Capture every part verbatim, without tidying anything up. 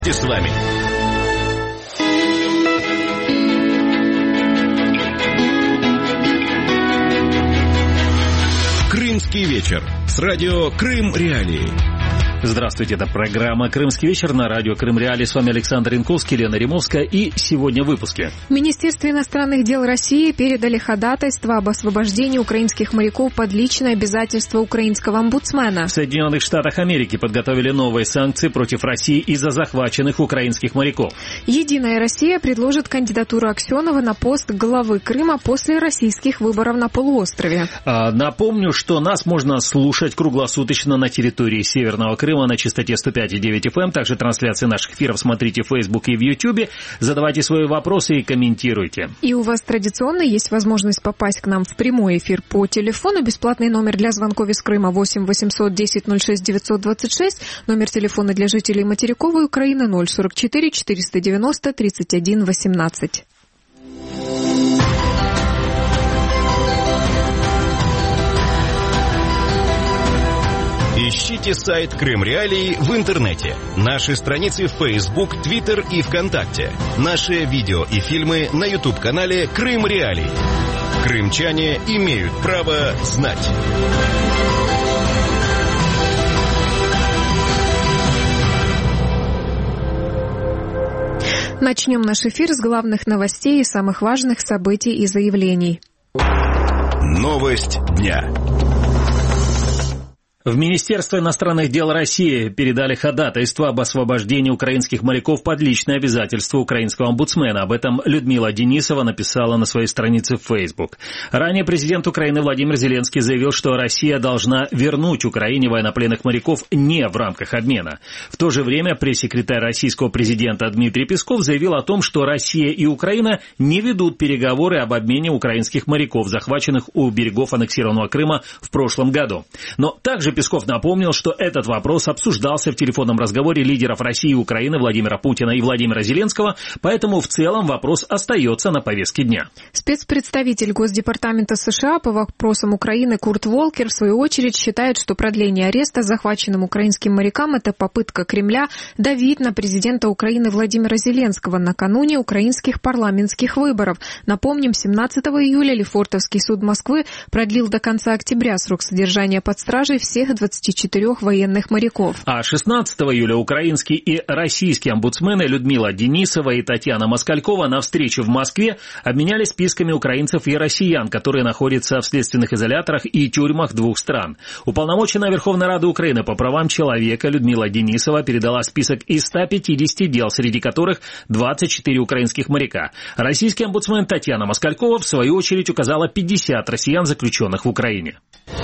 с вами. Крымский вечер с радио Крым Реалии. Здравствуйте, это программа «Крымский вечер» на радио Крым Реалии. С вами Александр Янковский, Лена Римовская. И сегодня в выпуске. В Министерстве иностранных дел России передали ходатайство об освобождении украинских моряков под личное обязательство украинского омбудсмена. В Соединенных Штатах Америки подготовили новые санкции против России из-за захваченных украинских моряков. «Единая Россия» предложит кандидатуру Аксенова на пост главы Крыма после российских выборов на полуострове. А, напомню, что нас можно слушать круглосуточно на территории Северного Крыма на частоте сто пять и девять эф эм. Также трансляции наших эфиров смотрите в Facebook и в YouTube. Задавайте свои вопросы и комментируйте. И у вас традиционно есть возможность попасть к нам в прямой эфир по телефону. Бесплатный номер для звонков из Крыма восемь восемьсот десять ноль шесть девятьсот двадцать шесть. Номер телефона для жителей материковой Украины ноль сорок четыре четыреста девяносто тридцать один восемнадцать. Ищите сайт Крым Реалии в интернете, наши страницы в Facebook, Twitter и ВКонтакте, наши видео и фильмы на YouTube-канале Крым Реалии. Крымчане имеют право знать. Начнем наш эфир с главных новостей и самых важных событий и заявлений. Новость дня. В Министерство иностранных дел России передали ходатайство об освобождении украинских моряков под личное обязательство украинского омбудсмена. Об этом Людмила Денисова написала на своей странице в Facebook. Ранее президент Украины Владимир Зеленский заявил, что Россия должна вернуть Украине военнопленных моряков не в рамках обмена. В то же время пресс-секретарь российского президента Дмитрий Песков заявил о том, что Россия и Украина не ведут переговоры об обмене украинских моряков, захваченных у берегов аннексированного Крыма в прошлом году. Но также Песков напомнил, что этот вопрос обсуждался в телефонном разговоре лидеров России и Украины Владимира Путина и Владимира Зеленского, поэтому в целом вопрос остается на повестке дня. Спецпредставитель Госдепартамента США по вопросам Украины Курт Волкер, в свою очередь, считает, что продление ареста захваченным украинским морякам – это попытка Кремля давить на президента Украины Владимира Зеленского накануне украинских парламентских выборов. Напомним, семнадцатого июля Лефортовский суд Москвы продлил до конца октября срок содержания под стражей всех двадцати четырёх военных моряков. А шестнадцатого июля украинские и российские омбудсмены Людмила Денисова и Татьяна Москалькова на встрече в Москве обменялись списками украинцев и россиян, которые находятся в следственных изоляторах и тюрьмах двух стран. Уполномоченная Верховной Рады Украины по правам человека Людмила Денисова передала список из ста пятидесяти дел, среди которых двадцать четыре украинских моряка. Российский омбудсмен Татьяна Москалькова, в свою очередь, указала пятьдесят россиян, заключенных в Украине.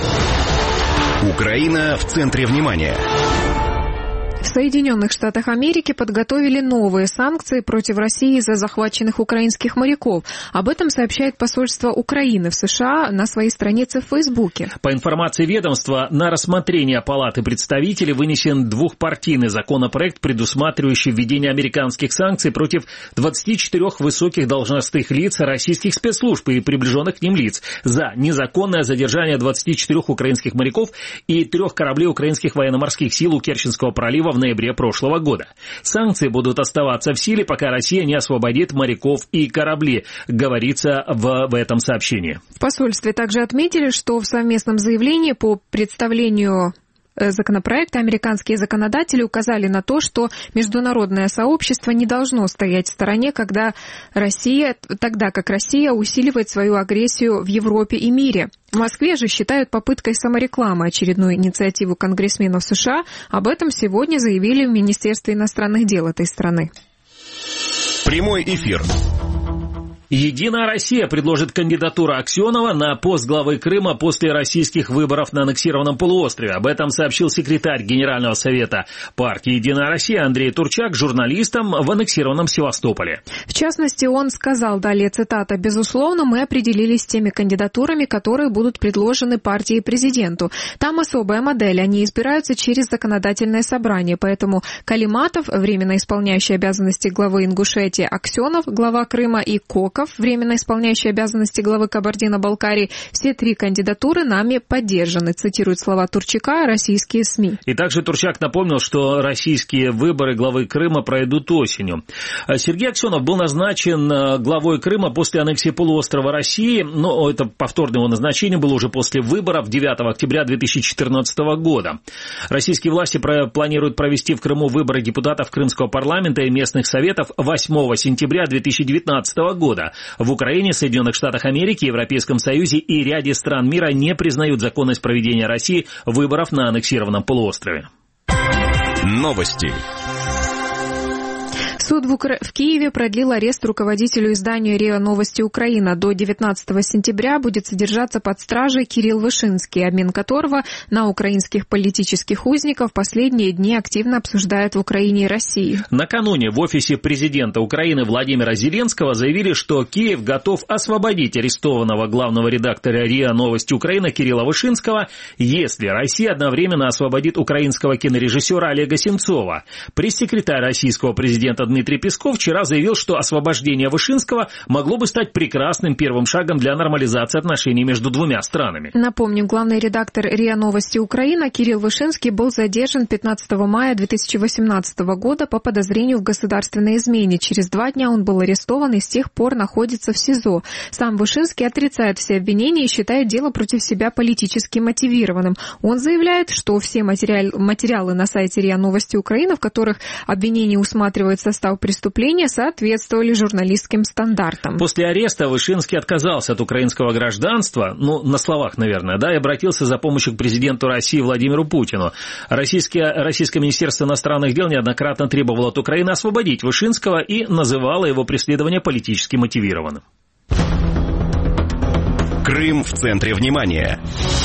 Украина в центре внимания. В Соединенных Штатах Америки подготовили новые санкции против России за захваченных украинских моряков. Об этом сообщает посольство Украины в США на своей странице в Фейсбуке. По информации ведомства, на рассмотрение Палаты представителей вынесен двухпартийный законопроект, предусматривающий введение американских санкций против двадцати четырёх высоких должностных лиц российских спецслужб и приближенных к ним лиц за незаконное задержание двадцати четырёх украинских моряков и трех кораблей украинских военно-морских сил у Керченского пролива в ноябре прошлого года. Санкции будут оставаться в силе, пока Россия не освободит моряков и корабли, говорится в, в этом сообщении. В посольстве также отметили, что в совместном заявлении по представлению законопроекта американские законодатели указали на то, что международное сообщество не должно стоять в стороне, когда Россия, тогда как Россия усиливает свою агрессию в Европе и мире. В Москве же считают попыткой саморекламы очередную инициативу конгрессменов США. Об этом сегодня заявили в Министерстве иностранных дел этой страны. Прямой эфир. «Единая Россия» предложит кандидатуру Аксенова на пост главы Крыма после российских выборов на аннексированном полуострове. Об этом сообщил секретарь Генерального совета партии «Единая Россия» Андрей Турчак журналистам в аннексированном Севастополе. В частности, он сказал, далее цитата, «Безусловно, мы определились с теми кандидатурами, которые будут предложены партии и президенту. Там особая модель, они избираются через законодательное собрание, поэтому Калиматов, временно исполняющий обязанности главы Ингушетии, Аксенов, глава Крыма, и Кок, Новиков, временно исполняющий обязанности главы Кабардино-Балкарии. Все три кандидатуры нами поддержаны, цитируют слова Турчака российские СМИ. И также Турчак напомнил, что российские выборы главы Крыма пройдут осенью. Сергей Аксенов был назначен главой Крыма после аннексии полуострова России, но это повторное его назначение было уже после выборов девятого октября две тысячи четырнадцатого года. Российские власти планируют провести в Крыму выборы депутатов Крымского парламента и местных советов восьмого сентября две тысячи девятнадцатого года. В Украине, Соединенных Штатах Америки, Европейском Союзе и ряде стран мира не признают законность проведения России выборов на аннексированном полуострове. Новости. Суд в, Укра... в Киеве продлил арест руководителю издания РИА Новости Украина. До девятнадцатого сентября будет содержаться под стражей Кирилл Вышинский, обмен которого на украинских политических узников последние дни активно обсуждают в Украине и России. Накануне в офисе президента Украины Владимира Зеленского заявили, что Киев готов освободить арестованного главного редактора РИА Новости Украина Кирилла Вышинского, если Россия одновременно освободит украинского кинорежиссера Олега Сенцова. Пресс-секретарь российского президента Дмитрий Дмитрий Песков вчера заявил, что освобождение Вышинского могло бы стать прекрасным первым шагом для нормализации отношений между двумя странами. Напомню, главный редактор РИА Новости Украина Кирилл Вышинский был задержан пятнадцатого мая две тысячи восемнадцатого года по подозрению в государственной измене. Через два дня он был арестован и с тех пор находится в СИЗО. Сам Вышинский отрицает все обвинения и считает дело против себя политически мотивированным. Он заявляет, что все материал, материалы на сайте РИА Новости Украина, в которых обвинения усматривают состав преступления, соответствовали журналистским стандартам. После ареста Вышинский отказался от украинского гражданства, ну, на словах, наверное, да, и обратился за помощью к президенту России Владимиру Путину. Российское, Российское министерство иностранных дел неоднократно требовало от Украины освободить Вышинского и называло его преследование политически мотивированным. Крым в центре внимания.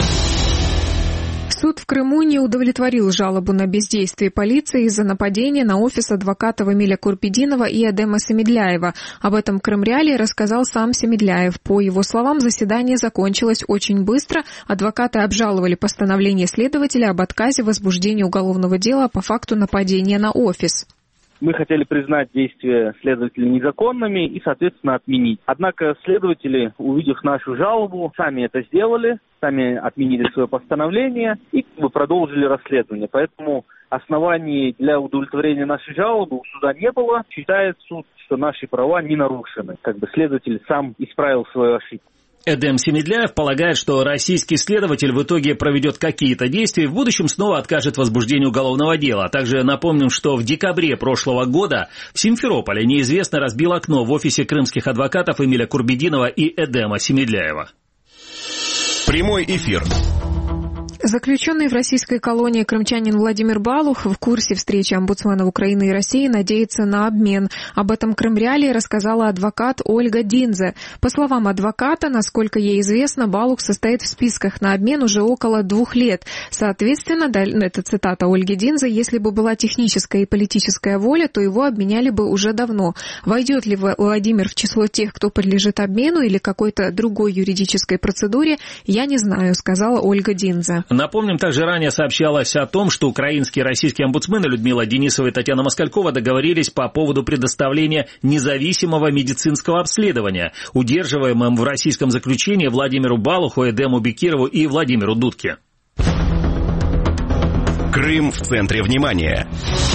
Суд в Крыму не удовлетворил жалобу на бездействие полиции из-за нападения на офис адвокатов Эмиля Курпидинова и Эдема Семедляева. Об этом Крымреалии рассказал сам Семедляев. По его словам, заседание закончилось очень быстро. Адвокаты обжаловали постановление следователя об отказе в возбуждении уголовного дела по факту нападения на офис. Мы хотели признать действия следователей незаконными и, соответственно, отменить. Однако следователи, увидев нашу жалобу, сами это сделали, сами отменили свое постановление и как бы продолжили расследование. Поэтому оснований для удовлетворения нашей жалобы у суда не было. Считает суд, что наши права не нарушены. Как бы следователь сам исправил свою ошибку. Эдем Семедляев полагает, что российский следователь в итоге проведет какие-то действия и в будущем снова откажет возбуждению уголовного дела. Также напомним, что в декабре прошлого года в Симферополе неизвестный разбил окно в офисе крымских адвокатов Эмиля Курбидинова и Эдема Семедляева. Прямой эфир. Заключенный в российской колонии крымчанин Владимир Балух в курсе встречи омбудсменов Украины и России надеется на обмен. Об этом Крымреалии рассказала адвокат Ольга Динзе. По словам адвоката, насколько ей известно, Балух состоит в списках на обмен уже около двух лет. Соответственно, это цитата Ольги Динзе, если бы была техническая и политическая воля, то его обменяли бы уже давно. Войдет ли Владимир в число тех, кто подлежит обмену или какой-то другой юридической процедуре, я не знаю, сказала Ольга Динзе. Напомним, также ранее сообщалось о том, что украинские и российские омбудсмены Людмила Денисова и Татьяна Москалькова договорились по поводу предоставления независимого медицинского обследования удерживаемым в российском заключении Владимиру Балуху, Эдему Бекирову и Владимиру Дудке. Крым в центре внимания.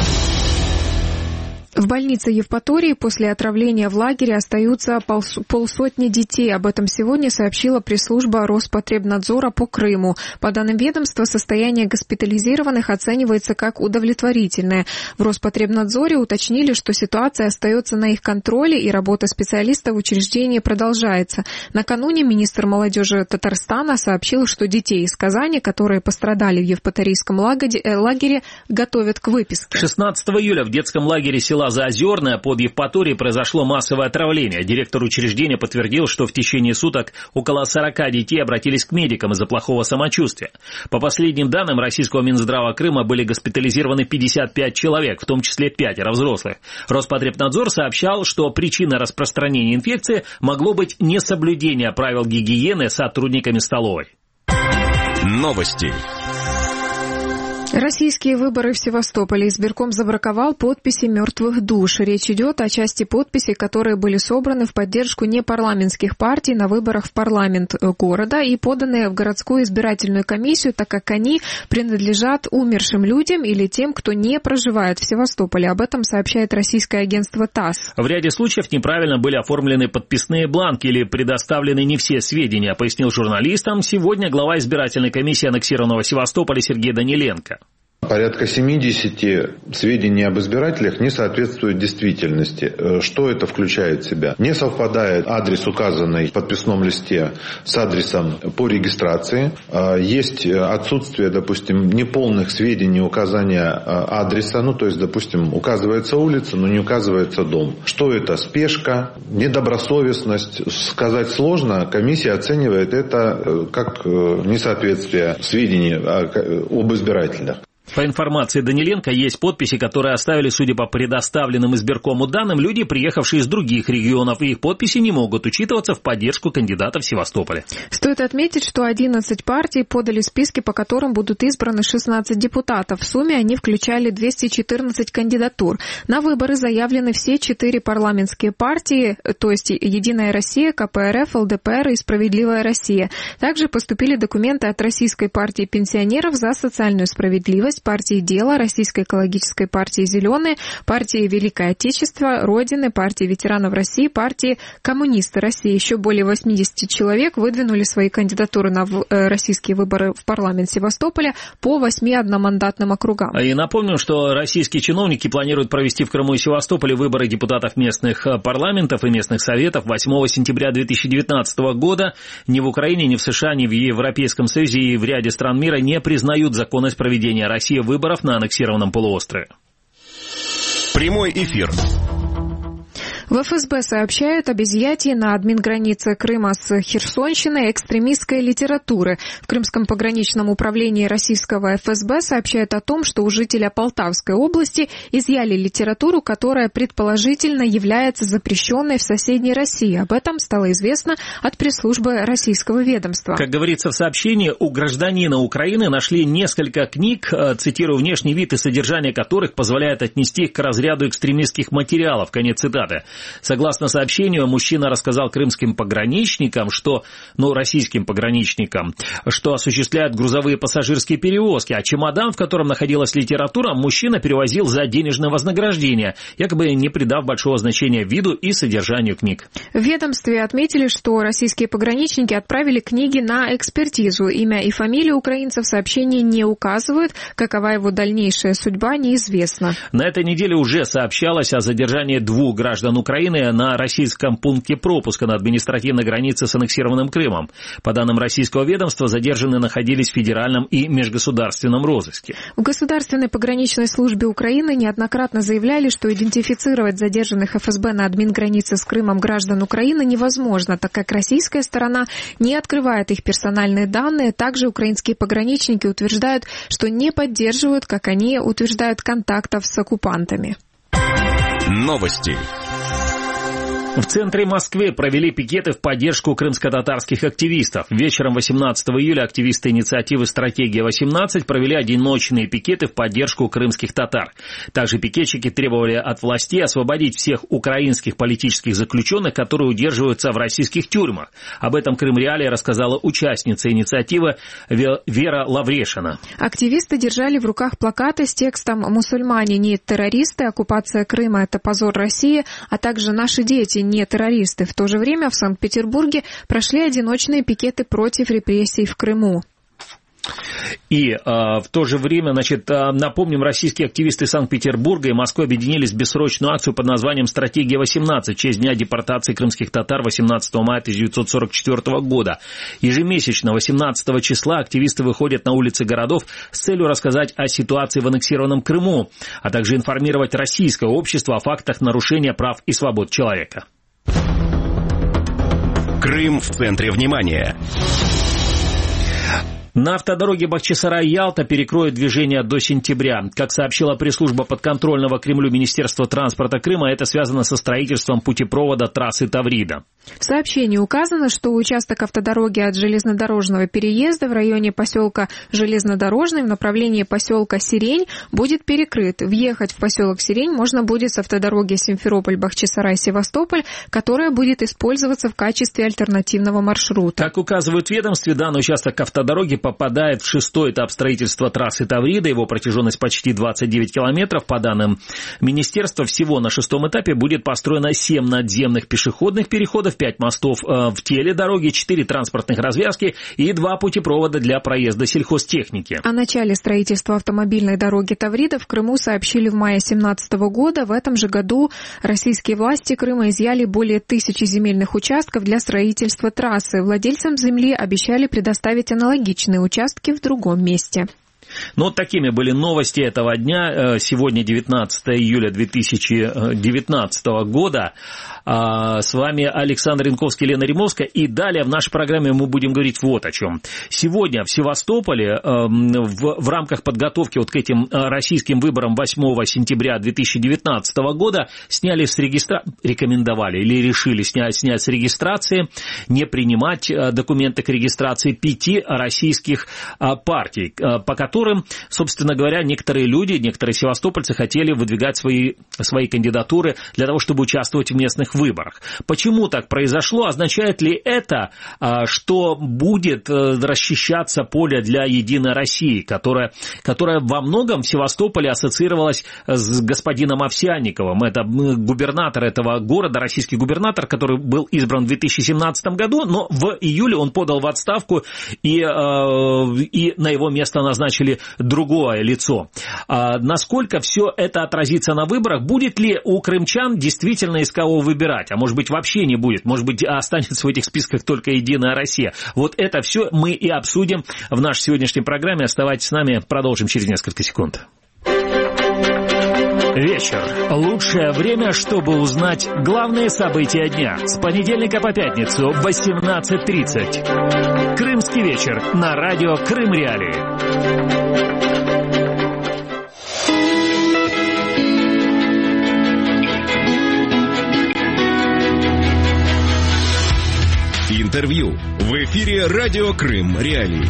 В больнице Евпатории после отравления в лагере остаются полсотни детей. Об этом сегодня сообщила пресс-служба Роспотребнадзора по Крыму. По данным ведомства, состояние госпитализированных оценивается как удовлетворительное. В Роспотребнадзоре уточнили, что ситуация остается на их контроле и работа специалистов в учреждении продолжается. Накануне министр молодежи Татарстана сообщил, что детей из Казани, которые пострадали в Евпаторийском лагере, готовят к выписке. шестнадцатого июля в детском лагере села Заозерное под Евпаторией произошло массовое отравление. Директор учреждения подтвердил, что в течение суток около сорока детей обратились к медикам из-за плохого самочувствия. По последним данным российского Минздрава Крыма были госпитализированы пятьдесят пять человек, в том числе пятеро взрослых. Роспотребнадзор сообщал, что причиной распространения инфекции могло быть несоблюдение правил гигиены сотрудниками столовой. Новости. Российские выборы в Севастополе. Избирком забраковал подписи мертвых душ. Речь идет о части подписей, которые были собраны в поддержку непарламентских партий на выборах в парламент города и поданные в городскую избирательную комиссию, так как они принадлежат умершим людям или тем, кто не проживает в Севастополе. Об этом сообщает российское агентство ТАСС. В ряде случаев неправильно были оформлены подписные бланки или предоставлены не все сведения, пояснил журналистам сегодня глава избирательной комиссии аннексированного Севастополя Сергей Даниленко. Порядка семидесяти сведений об избирателях не соответствуют действительности. Что это включает в себя? Не совпадает адрес, указанный в подписном листе, с адресом по регистрации. Есть отсутствие, допустим, неполных сведений указания адреса. Ну, то есть, допустим, указывается улица, но не указывается дом. Что это? Спешка, недобросовестность. Сказать сложно. Комиссия оценивает это как несоответствие сведений об избирателях. По информации Даниленко, есть подписи, которые оставили, судя по предоставленным избиркому данным, люди, приехавшие из других регионов, и их подписи не могут учитываться в поддержку кандидатов в Севастополе. Стоит отметить, что одиннадцать партий подали списки, по которым будут избраны шестнадцать депутатов. В сумме они включали двести четырнадцать кандидатур. На выборы заявлены все четыре парламентские партии, то есть «Единая Россия», ка пэ эр эф, эл дэ пэ эр и «Справедливая Россия». Также поступили документы от Российской партии пенсионеров за социальную справедливость, партии «Дело», Российской экологической партии «Зеленые», партии «Великое Отечество», Родины, партии ветеранов России, партии «Коммунисты России». Еще более восемьдесят человек выдвинули свои кандидатуры на российские выборы в парламент Севастополя по восьми одномандатным округам. И напомним, что российские чиновники планируют провести в Крыму и Севастополе выборы депутатов местных парламентов и местных советов восьмого сентября две тысячи девятнадцатого года. Ни в Украине, ни в США, ни в Европейском Союзе и в ряде стран мира не признают законность проведения России выборов на аннексированном полуострове. Прямой эфир. В эф эс бэ сообщают об изъятии на админгранице Крыма с Херсонщиной экстремистской литературы. В Крымском пограничном управлении российского эф эс бэ сообщают о том, что у жителя Полтавской области изъяли литературу, которая предположительно является запрещенной в соседней России. Об этом стало известно от пресс-службы российского ведомства. Как говорится в сообщении, у гражданина Украины нашли несколько книг, цитирую, внешний вид и содержание которых позволяет отнести их к разряду экстремистских материалов. Конец цитаты. Согласно сообщению, мужчина рассказал крымским пограничникам, что, ну, российским пограничникам, что осуществляют грузовые пассажирские перевозки, а чемодан, в котором находилась литература, мужчина перевозил за денежное вознаграждение, якобы не придав большого значения виду и содержанию книг. В ведомстве отметили, что российские пограничники отправили книги на экспертизу. Имя и фамилию украинцев в сообщении не указывают, какова его дальнейшая судьба, неизвестно. На этой неделе уже сообщалось о задержании двух граждан Украины на российском пункте пропуска на административной границе с аннексированным Крымом. По данным российского ведомства, задержанные находились в федеральном и межгосударственном розыске. В Государственной пограничной службе Украины неоднократно заявляли, что идентифицировать задержанных эф эс бэ на админгранице с Крымом граждан Украины невозможно, так как российская сторона не открывает их персональные данные. Также украинские пограничники утверждают, что не поддерживают, как они утверждают, контактов с оккупантами. Новости. В центре Москвы провели пикеты в поддержку крымско-татарских активистов. Вечером восемнадцатого июля активисты инициативы «Стратегия-восемнадцать» провели одиночные пикеты в поддержку крымских татар. Также пикетчики требовали от властей освободить всех украинских политических заключенных, которые удерживаются в российских тюрьмах. Об этом Крым Реалии рассказала участница инициативы Вера Лаврешина. Активисты держали в руках плакаты с текстом «Мусульмане не террористы», «Оккупация Крыма – это позор России», а также «Наши дети не террористы». В то же время в Санкт-Петербурге прошли одиночные пикеты против репрессий в Крыму. И э, в то же время, значит, э, напомним, российские активисты Санкт-Петербурга и Москвы объединились в бессрочную акцию под названием «Стратегия-восемнадцать» в честь дня депортации крымских татар восемнадцатого мая тысяча девятьсот сорок четвёртого года. Ежемесячно восемнадцатого числа активисты выходят на улицы городов с целью рассказать о ситуации в аннексированном Крыму, а также информировать российское общество о фактах нарушения прав и свобод человека. Крым в центре внимания. На автодороге Бахчисарай-Ялта перекроют движение до сентября. Как сообщила пресс-служба подконтрольного Кремлю Министерства транспорта Крыма, это связано со строительством путепровода трассы Таврида. В сообщении указано, что участок автодороги от железнодорожного переезда в районе поселка Железнодорожный в направлении поселка Сирень будет перекрыт. Въехать в поселок Сирень можно будет с автодороги Симферополь-Бахчисарай-Севастополь, которая будет использоваться в качестве альтернативного маршрута. Как указывают ведомстве, данный участок автодороги попадает в шестой этап строительства трассы Таврида. Его протяженность почти двадцать девять километров. По данным министерства, всего на шестом этапе будет построено семь надземных пешеходных переходов, пять мостов в теле дороги, четыре транспортных развязки и два путепровода для проезда сельхозтехники. О начале строительства автомобильной дороги Таврида в Крыму сообщили в мае две тысячи семнадцатого года. В этом же году российские власти Крыма изъяли более тысячи земельных участков для строительства трассы. Владельцам земли обещали предоставить аналогичные участки в другом месте. Ну, вот такими были новости этого дня. Сегодня девятнадцатое июля две тысячи девятнадцатого года. С вами Александр Янковский, Лена Римовская. И далее в нашей программе мы будем говорить вот о чем. Сегодня в Севастополе в, в рамках подготовки вот к этим российским выборам восьмого сентября две тысячи девятнадцатого года сняли с регистрации, рекомендовали или решили снять, снять с регистрации, не принимать документы к регистрации пяти российских партий, по которым, собственно говоря, некоторые люди, некоторые севастопольцы хотели выдвигать свои, свои кандидатуры для того, чтобы участвовать в местных выборах. Почему так произошло? Означает ли это, что будет расчищаться поле для «Единой России», которая, которая во многом в Севастополе ассоциировалась с господином Овсянниковым? Это губернатор этого города, российский губернатор, который был избран в две тысячи семнадцатом году, но в июле он подал в отставку, и, и на его место назначили другое лицо. Насколько все это отразится на выборах? Будет ли у крымчан действительно из кого выбирать? А может быть, вообще не будет. Может быть, останется в этих списках только «Единая Россия». Вот это все мы и обсудим в нашей сегодняшней программе. Оставайтесь с нами, продолжим через несколько секунд. Вечер. Лучшее время, чтобы узнать главные события дня. С понедельника по пятницу в восемнадцать тридцать. Крымский вечер на радио Крым Реалии. Интервью. В эфире радио Крым Реалии.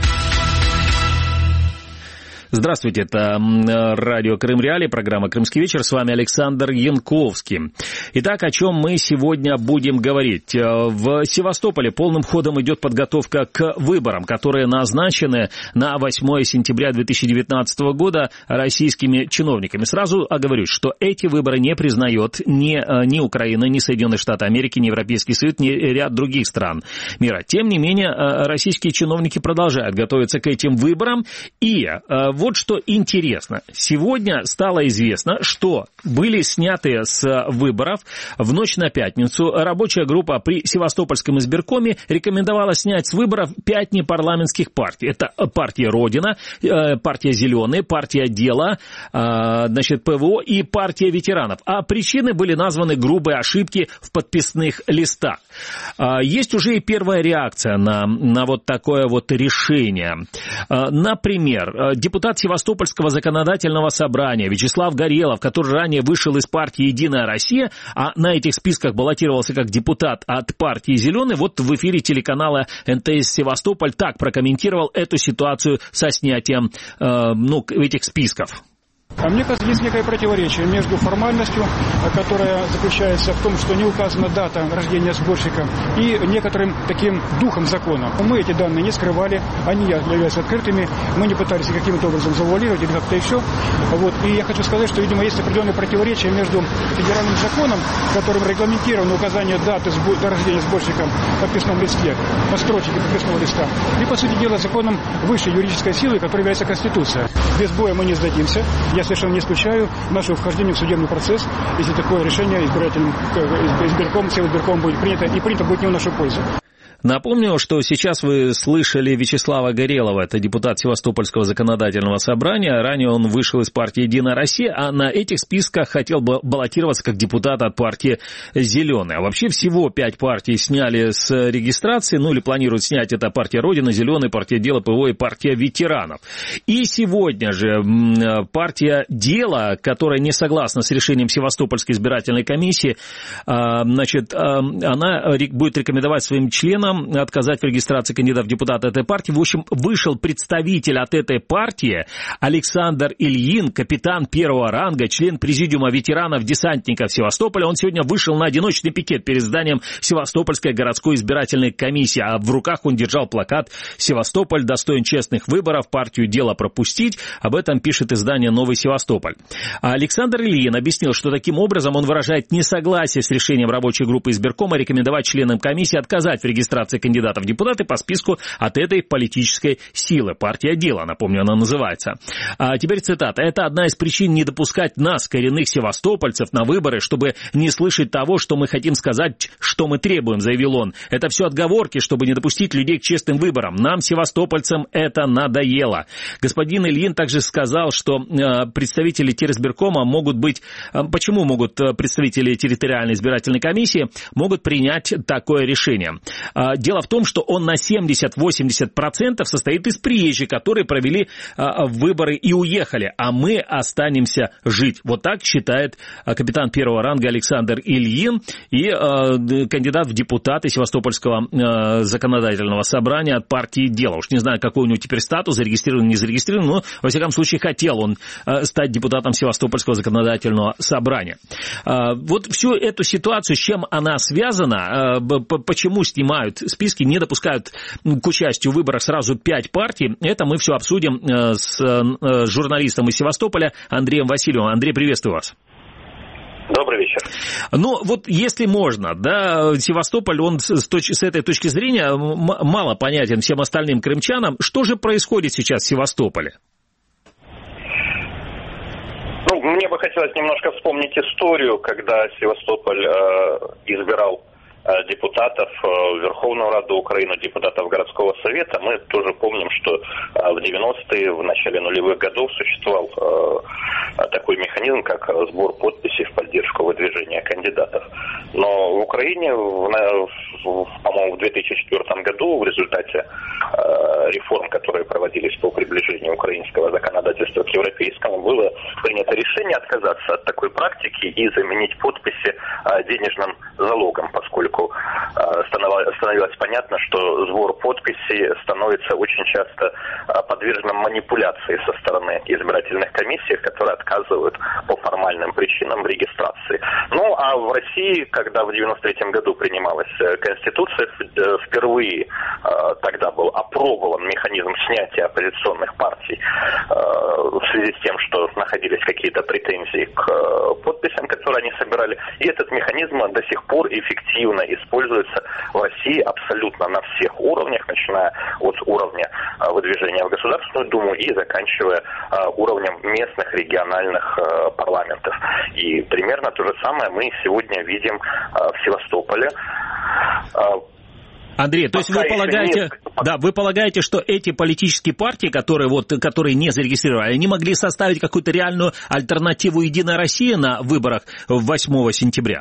Здравствуйте, это радио Крым Реалии, программа «Крымский вечер». С вами Александр Янковский. Итак, о чем мы сегодня будем говорить? В Севастополе полным ходом идет подготовка к выборам, которые назначены на восьмое сентября две тысячи девятнадцатого года российскими чиновниками. Сразу оговорюсь, что эти выборы не признает ни, ни Украина, ни Соединенные Штаты Америки, ни Европейский Союз, ни ряд других стран мира. Тем не менее, российские чиновники продолжают готовиться к этим выборам. И вот что интересно. Сегодня стало известно, что были сняты с выборов в ночь на пятницу. Рабочая группа при Севастопольском избиркоме рекомендовала снять с выборов пять непарламентских партий. Это партия «Родина», партия «Зеленые», партия «Дело», значит, ПВО и партия ветеранов. А причины были названы грубые ошибки в подписных листах. Есть уже и первая реакция на, на вот такое вот решение. Например, депутат Севастопольского законодательного собрания Вячеслав Горелов, который ранее вышел из партии «Единая Россия», а на этих списках баллотировался как депутат от партии «Зеленый», вот в эфире телеканала эн тэ эс Севастополь так прокомментировал эту ситуацию со снятием э, ну, этих списков. А мне кажется, есть некое противоречие между формальностью, которая заключается в том, что не указана дата рождения сборщика, и некоторым таким духом закона. Мы эти данные не скрывали, они являются открытыми, мы не пытались их каким-то образом завуалировать или как-то еще. Вот. И я хочу сказать, что, видимо, есть определенное противоречие между федеральным законом, которым регламентировано указание даты рождения сборщика в подписном листе, по строчке подписного листа, и, по сути дела, законом высшей юридической силы, которой является Конституция. Без боя мы не сдадимся. Я совершенно не исключаю нашего вхождения в судебный процесс, если такое решение избирательным избирком, всем избирком будет принято, и принято будет не в нашу пользу. Напомню, что сейчас вы слышали Вячеслава Горелова, это депутат Севастопольского законодательного собрания. Ранее он вышел из партии «Единая Россия», а на этих списках хотел бы баллотироваться как депутат от партии «Зеленые». А вообще всего пять партий сняли с регистрации, ну или планируют снять. Это партия «Родина», «Зеленые», партия «Дело», ПВО и партия ветеранов. И сегодня же партия «Дело», которая не согласна с решением Севастопольской избирательной комиссии, значит, она будет рекомендовать своим членам отказать в регистрации кандидатов в депутаты этой партии. В общем, вышел представитель от этой партии Александр Ильин, капитан первого ранга, член президиума ветеранов-десантников Севастополя. Он сегодня вышел на одиночный пикет перед зданием Севастопольской городской избирательной комиссии, а в руках он держал плакат «Севастополь достоин честных выборов, партию «Дело» пропустить». Об этом пишет издание «Новый Севастополь». А Александр Ильин объяснил, что таким образом он выражает несогласие с решением рабочей группы избиркома рекомендовать членам комиссии отказать в регистрации кандидатов в депутаты по списку от этой политической силы. Партия «Дело», напомню, она называется. А теперь цитата. «Это одна из причин не допускать нас, коренных севастопольцев, на выборы, чтобы не слышать того, что мы хотим сказать, что мы требуем», заявил он. «Это все отговорки, чтобы не допустить людей к честным выборам. Нам, севастопольцам, это надоело». Господин Ильин также сказал, что представители теризбиркома могут быть... Почему могут представители территориальной избирательной комиссии могут принять такое решение? Дело в том, что он на семьдесят-восемьдесят процентов состоит из приезжих, которые провели выборы и уехали, а мы останемся жить. Вот так считает капитан первого ранга Александр Ильин и кандидат в депутаты Севастопольского законодательного собрания от партии «Дело». Уж не знаю, какой у него теперь статус, зарегистрирован, не зарегистрирован, но, во всяком случае, хотел он стать депутатом Севастопольского законодательного собрания. Вот всю эту ситуацию, с чем она связана, почему снимают списки, не допускают к участию в выборах сразу пять партий. Это мы все обсудим с журналистом из Севастополя Андреем Васильевым. Андрей, приветствую вас. Добрый вечер. Ну, вот если можно, да, Севастополь, он с, точ- с этой точки зрения м- мало понятен всем остальным крымчанам. Что же происходит сейчас в Севастополе? Ну, мне бы хотелось немножко вспомнить историю, когда Севастополь э, избирал депутатов Верховного Рады Украины, депутатов городского совета. Мы тоже помним, что в девяностые, в начале нулевых годов существовал такой механизм, как сбор подписей в поддержку выдвижения кандидатов. Но в Украине, по-моему, в две тысячи четвёртом году в результате реформ, которые проводились по приближению украинского законодательства к европейскому, было принято решение отказаться от такой практики и заменить подписи денежным залогом, поскольку становилось понятно, что сбор подписей становится очень часто подверженным манипуляции со стороны избирательных комиссий, которые отказывают по формальным причинам в регистрации. Ну, а в России, когда в девяносто третьем году принималась Конституция, впервые тогда был опробован механизм снятия оппозиционных партий в связи с тем, что находились какие-то претензии к подписям, которые они собирали. И этот механизм до сих пор эффективно используется в России абсолютно на всех уровнях, начиная от уровня выдвижения в Государственную Думу и заканчивая уровнем местных региональных парламентов. И примерно то же самое мы сегодня видим в Севастополе. Андрей, то есть вы полагаете, нет... да, вы полагаете, что эти политические партии, которые, вот, которые не зарегистрировали, они могли составить какую-то реальную альтернативу «Единой России» на выборах восьмого сентября?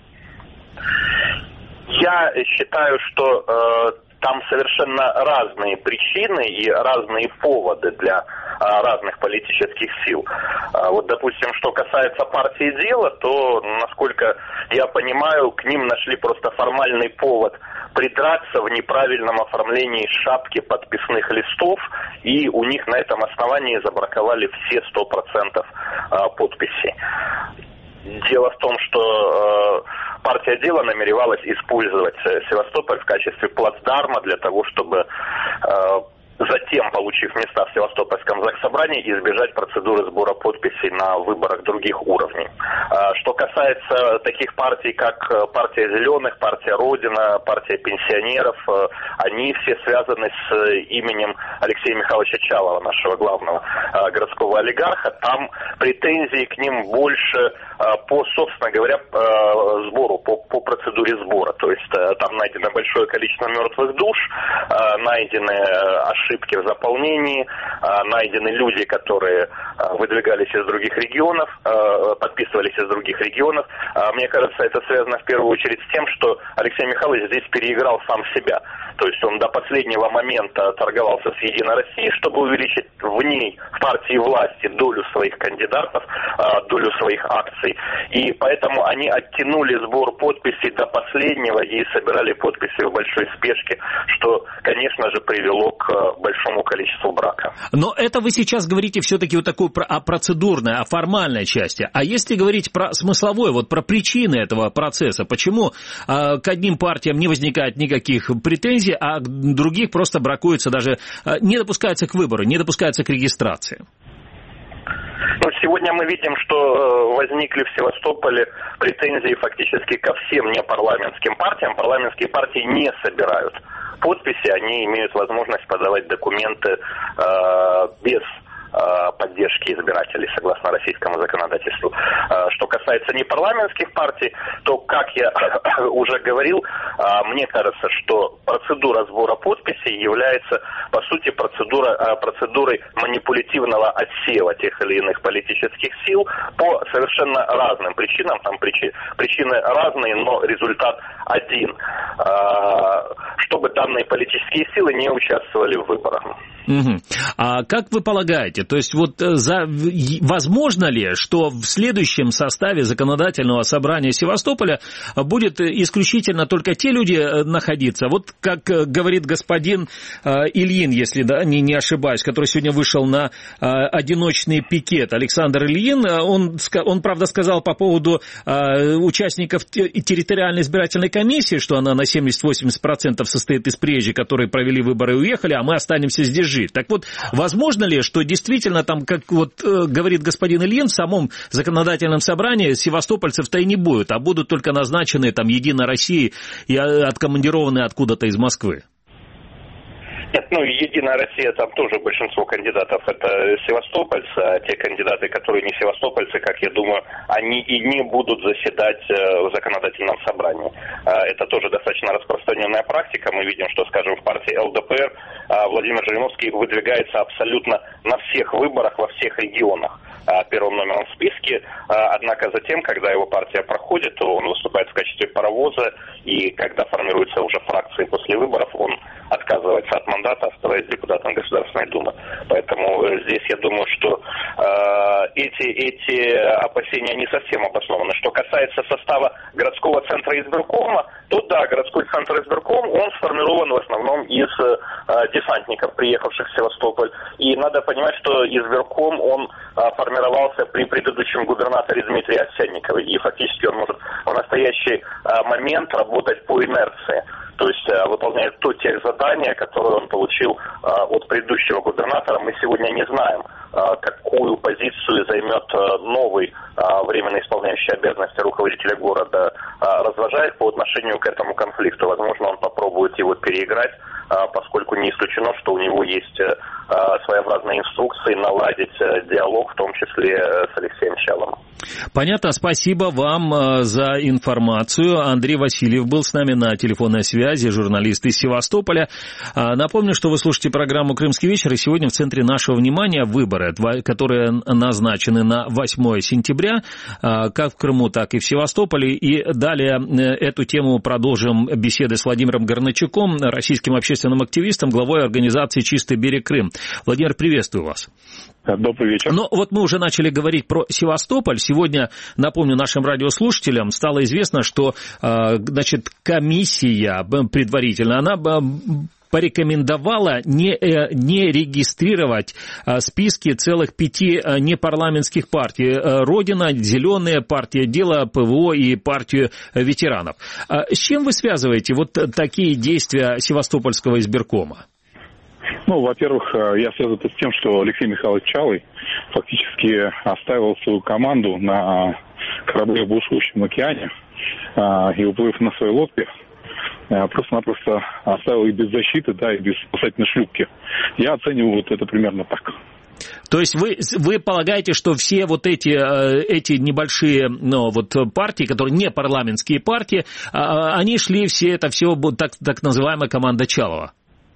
Я считаю, что э, там совершенно разные причины и разные поводы для э, разных политических сил. Э, вот, допустим, что касается партии «Дело», то, насколько я понимаю, к ним нашли просто формальный повод придраться в неправильном оформлении шапки подписных листов, и у них на этом основании забраковали все сто процентов э, подписей. Дело в том, что э, партия «Дело» намеревалась использовать Севастополь в качестве плацдарма для того, чтобы э, затем, получив места в Севастопольском заксобрании, избежать процедуры сбора подписей на выборах других уровней. Что касается таких партий, как партия «Зеленых», партия «Родина», партия пенсионеров, они все связаны с именем Алексея Михайловича Чалова, нашего главного городского олигарха. Там претензии к ним больше по, собственно говоря, сбору, по, по процедуре сбора. То есть там найдено большое количество мертвых душ, найдены ошибки в заполнении, найдены люди, которые выдвигались из других регионов, подписывались из других регионов. Мне кажется, это связано в первую очередь с тем, что Алексей Михайлович здесь переиграл сам себя. То есть он до последнего момента торговался с «Единой Россией», чтобы увеличить в ней, в партии власти, долю своих кандидатов, долю своих акций. И поэтому они оттянули сбор подписей до последнего и собирали подписи в большой спешке, что, конечно же, привело к большому количеству брака. Но это вы сейчас говорите все-таки вот такую о процедурной, о формальной части. А если говорить про смысловой, вот про причины этого процесса, почему э, к одним партиям не возникает никаких претензий, а к других просто бракуются, даже э, не допускаются к выбору, не допускаются к регистрации? Ну, сегодня мы видим, что возникли в Севастополе претензии фактически ко всем непарламентским партиям. Парламентские партии не собирают подписи, они имеют возможность подавать документы э, без поддержки избирателей, согласно российскому законодательству. Что касается непарламентских партий, то, как я уже говорил, мне кажется, что процедура сбора подписей является, по сути, процедура, процедурой манипулятивного отсева тех или иных политических сил по совершенно разным причинам. Там причины, причины разные, но результат один. Чтобы данные политические силы не участвовали в выборах. Угу. А как вы полагаете, то есть вот за, возможно ли, что в следующем составе законодательного собрания Севастополя будет исключительно только те люди находиться, вот как говорит господин Ильин, если да, не, не ошибаюсь, который сегодня вышел на одиночный пикет, Александр Ильин, он, он правда сказал по поводу участников территориальной избирательной комиссии, что она на семьдесят-восемьдесят процентов состоит из приезжих, которые провели выборы и уехали, а мы останемся здесь жить. Так вот, возможно ли, что действительно там, как вот э, говорит господин Ильин, в самом законодательном собрании севастопольцев-то и не будет, а будут только назначены там «Единой Россией» и откомандированы откуда-то из Москвы? Нет, ну, «Единая Россия», там тоже большинство кандидатов это севастопольцы, а те кандидаты, которые не севастопольцы, как я думаю, они и не будут заседать в законодательном собрании. Это тоже достаточно распространенная практика. Мы видим, что, скажем, в партии эл дэ пэ эр Владимир Жириновский выдвигается абсолютно на всех выборах во всех регионах первым номером в списке, однако затем, когда его партия проходит, то он выступает в качестве паровоза, и когда формируются уже фракции после выборов, он отказывается от мандата, оставаясь депутатом Государственной Думы. Поэтому здесь я думаю, что э, эти, эти опасения не совсем обоснованы. Что касается состава городского центра избиркома, то да, городской центр избирком, он сформирован в основном из э, десантников, приехавших в Севастополь. И надо понимать, что избирком, он э, формировался при предыдущем губернаторе Дмитрии Овсянникове. И фактически он может в настоящий э, момент работать по инерции. То есть э, выполняет то тех задания, которые он получил э, от предыдущего губернатора. Мы сегодня не знаем, э, какую позицию займет э, новый э, временно исполняющий обязанности руководителя города э, Развожаев по отношению к этому конфликту. Возможно, он попробует его переиграть, э, поскольку не исключено, что у него есть э, своеобразные инструкции наладить э, диалог, в том числе э, с Алексеем Чалым. Понятно, спасибо вам э, за информацию. Андрей Васильев был с нами на телефонной связи, журналист из Севастополя. Э, напомню, что вы слушаете программу «Крымский вечер», и сегодня в центре нашего внимания выборы, которые назначены на восьмое сентября, э, как в Крыму, так и в Севастополе. И далее э, эту тему продолжим беседы с Владимиром Горначуком, российским общественным активистом, главой организации «Чистый берег Крым». Владимир, приветствую вас. Добрый вечер. Но вот мы уже начали говорить про Севастополь. Сегодня, напомню нашим радиослушателям, стало известно, что значит, комиссия предварительно, она порекомендовала не, не регистрировать списки целых пяти непарламентских партий. Родина, Зеленая, партия Дело, пэ вэ о и партию ветеранов. С чем вы связываете вот такие действия Севастопольского избиркома? Ну, во-первых, я связываю это с тем, что Алексей Михайлович Чалый фактически оставил свою команду на корабле в бушующем океане и, уплыв на своей лодке, просто-напросто оставил их без защиты, да, и без спасательной шлюпки. Я оцениваю вот это примерно так. То есть вы, вы полагаете, что все вот эти, эти небольшие ну, вот партии, которые не парламентские партии, они шли все, это все так, так называемая команда Чалова?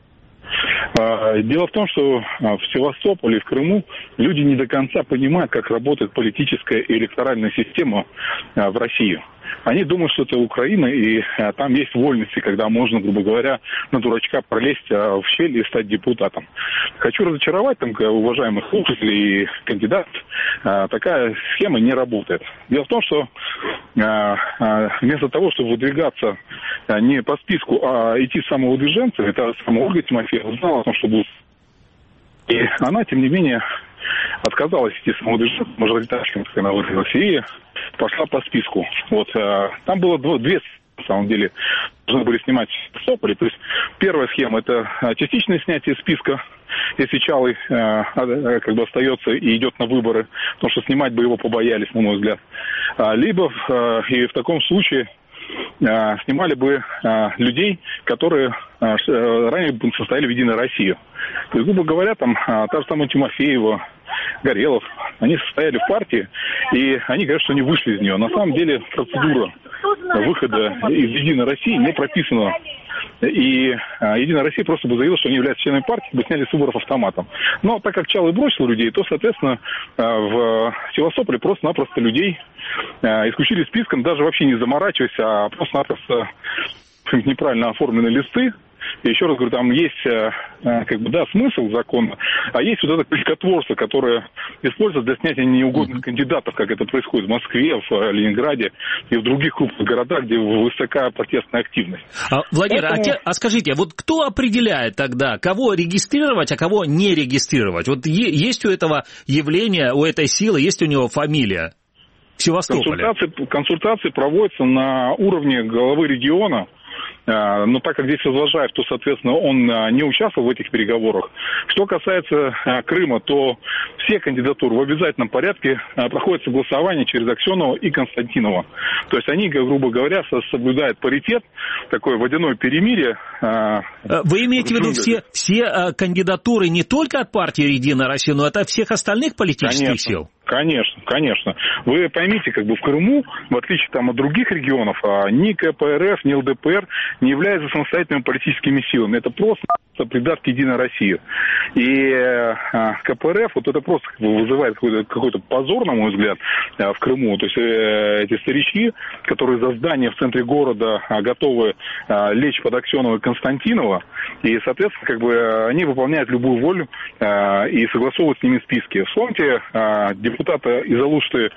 Дело в том, что в Севастополе и в Крыму люди не до конца понимают, как работает политическая и электоральная система в России. Они думают, что это Украина, и а, там есть вольности, когда можно, грубо говоря, на дурачка пролезть а, в щель и стать депутатом. Хочу разочаровать там уважаемых слушателей и кандидатов. А, такая схема не работает. Дело в том, что а, а, вместо того, чтобы выдвигаться а, не по списку, а идти самовыдвиженцем, это сама Ольга Тимофеева знала о том, что будет. И она, тем не менее, отказалась идти самовыдвиженцем, мажоритарщиком, как она выразилась, и пошла по списку. Вот, а, там было две, на самом деле, должны были снимать в Севастополе. То есть первая схема – это частичное снятие списка, если Чалый а, как бы остается и идет на выборы, потому что снимать бы его побоялись, на мой взгляд. А, либо а, и в таком случае а, снимали бы а, людей, которые а, ранее состояли в «Единой России». То есть, грубо говоря, там а, та же самая Тимофеева, Горелов, они состояли в партии, и они говорят, что они вышли из нее. На самом деле процедура выхода из «Единой России» не прописана. И а, «Единая Россия» просто бы заявила, что они являются членами партии, бы сняли с выборов автоматом. Но так как Чалый бросил людей, то, соответственно, а, в Севастополе просто-напросто людей а, исключили списком, даже вообще не заморачиваясь, а просто-напросто неправильно оформленные листы. И еще раз говорю, там есть, как бы, да, смысл закона, а есть вот это крючкотворство, которое используется для снятия неугодных кандидатов, как это происходит в Москве, в Ленинграде и в других крупных городах, где высока протестная активность. А, Владимир, Поэтому... а, те, а скажите, вот кто определяет тогда, кого регистрировать, а кого не регистрировать? Вот е- есть у этого явления, у этой силы, есть у него фамилия в Севастополе? Консультации, консультации проводятся на уровне главы региона. Но так как здесь Возложаев, то, соответственно, он не участвовал в этих переговорах. Что касается Крыма, то все кандидатуры в обязательном порядке проходят согласование через Аксенова и Константинова. То есть они, грубо говоря, соблюдают паритет, такое водяное перемирие. Вы имеете в виду все, все кандидатуры не только от партии «Единая Россия», но от всех остальных политических Конечно. сил? Конечно, конечно. Вы поймите, как бы в Крыму, в отличие там от других регионов, ни КПРФ, ни ЛДПР не являются самостоятельными политическими силами. Это просто придатки «Единой России». И а, КПРФ, вот это просто как бы вызывает какой-то, какой-то позор, на мой взгляд, а, в Крыму. То есть э, эти старички, которые за здание в центре города а, готовы а, лечь под Аксенова и Константинова, и, соответственно, как бы они выполняют любую волю а, и согласовывают с ними списки. Вспомните а, депутата из Алушты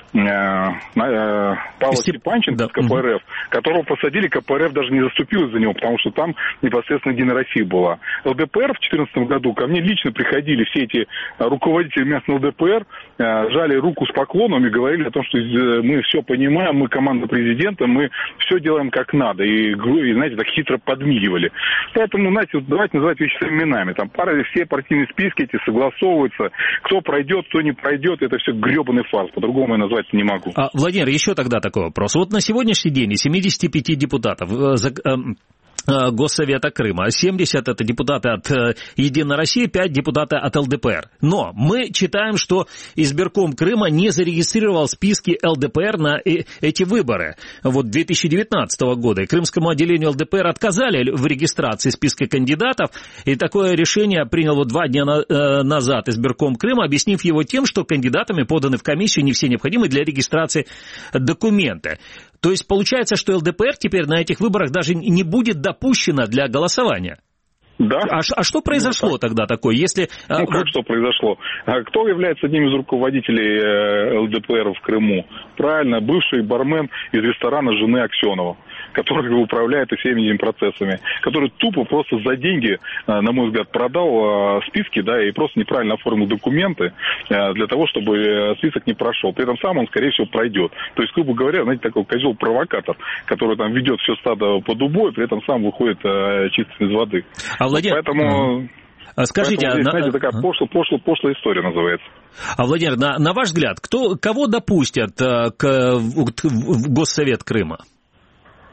Павла Степ... Степанченко, да. КПРФ, которого посадили, КПРФ даже не заступилась за него, потому что там непосредственно «Единая Россия» была. ЛДПР в две тысячи четырнадцатом году ко мне лично приходили все эти руководители местного ЛДПР, жали руку с поклоном и говорили о том, что мы все понимаем, мы команда президента, мы все делаем как надо. И, и знаете, так хитро подмигивали. Поэтому, знаете, давайте называть вещи своими именами. Там пары, все партийные списки эти согласовываются. Кто пройдет, кто не пройдет, это все гребаный фарс. По-другому я назвать не могу. А, Владимир, еще тогда такой вопрос. Вот на сегодняшний день из семидесяти пяти депутатов Госсовета Крыма, семьдесят это депутаты от «Единой России», пять депутаты от ЛДПР. Но мы читаем, что избирком Крыма не зарегистрировал списки ЛДПР на эти выборы. Вот две тысячи девятнадцатого года. И крымскому отделению ЛДПР отказали в регистрации списка кандидатов. И такое решение принял вот два дня назад избирком Крыма, объяснив его тем, что кандидатами поданы в комиссию не все необходимые для регистрации документы. То есть получается, что ЛДПР теперь на этих выборах даже не будет допущена для голосования. Да. А, а что произошло ну, тогда такое, если... Ну, как вот... что произошло? Кто является одним из руководителей ЛДПР в Крыму? Правильно, бывший бармен из ресторана жены Аксенова, который управляет всеми этими процессами, который тупо просто за деньги, на мой взгляд, продал списки, да, и просто неправильно оформил документы для того, чтобы список не прошел. При этом сам он, скорее всего, пройдет. То есть, грубо говоря, знаете, такой козел-провокатор, который там ведет все стадо под убой, при этом сам выходит чистым из воды. А Владимир... Поэтому... А скажите, Поэтому здесь, на... знаете, такая пошлая, пошлая, пошлая история называется. А, Владимир, на, на ваш взгляд, кто, кого допустят к, в Госсовет Крыма?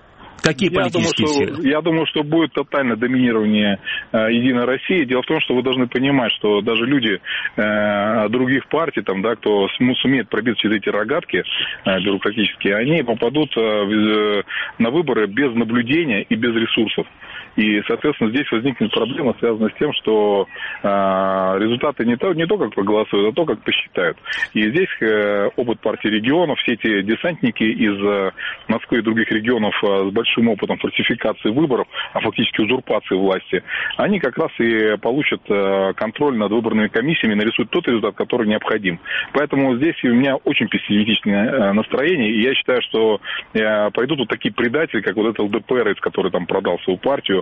Какие я политические думаю, силы? Что, я думаю, что будет тотальное доминирование э, Единой России. Дело в том, что вы должны понимать, что даже люди э, других партий, там, да, кто сумеет пробиться через эти рогатки э, бюрократические, они попадут э, в, э, на выборы без наблюдения и без ресурсов. И, соответственно, здесь возникнет проблема, связанная с тем, что э, результаты не то, не то, как проголосуют, а то, как посчитают. И здесь э, опыт партии регионов, все эти десантники из э, Москвы и других регионов э, с большим опытом фальсификации выборов, а фактически узурпации власти, они как раз и получат э, контроль над выборными комиссиями, нарисуют тот результат, который необходим. Поэтому здесь у меня очень пессимистичное э, настроение, и я считаю, что э, пойдут вот такие предатели, как вот этот ЛДПР, из который там продал свою партию,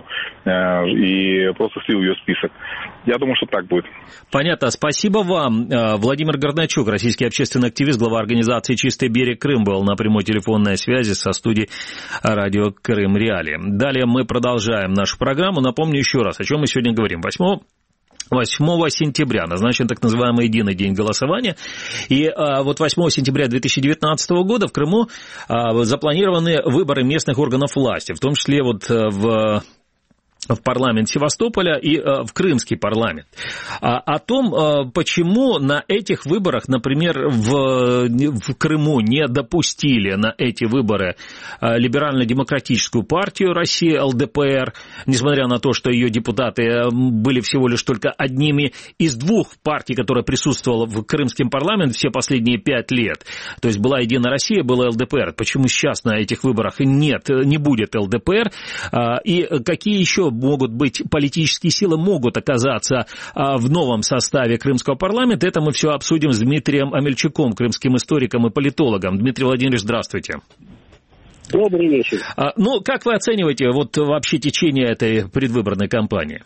и просто слил ее список. Я думаю, что так будет. Понятно. Спасибо вам. Владимир Гордачук, российский общественный активист, глава организации «Чистый берег Крым», был на прямой телефонной связи со студией радио Крым Реалии. Далее мы продолжаем нашу программу. Напомню еще раз, о чем мы сегодня говорим. восьмого сентября назначен так называемый единый день голосования. И а, вот восьмого сентября две тысячи девятнадцатого года в Крыму а, запланированы выборы местных органов власти, в том числе вот в... в парламент Севастополя и э, в крымский парламент. А, о том, э, почему на этих выборах, например, в, в Крыму не допустили на эти выборы э, либерально-демократическую партию России, ЛДПР, несмотря на то, что ее депутаты были всего лишь только одними из двух партий, которые присутствовали в крымском парламенте все последние пять лет. То есть была Единая Россия, была ЛДПР. Почему сейчас на этих выборах нет, не будет ЛДПР? Э, и какие еще могут быть политические силы, могут оказаться а, в новом составе крымского парламента. Это мы все обсудим с Дмитрием Амельчуком, крымским историком и политологом. Дмитрий Владимирович, здравствуйте. Добрый вечер. А, ну, как вы оцениваете вот вообще течение этой предвыборной кампании?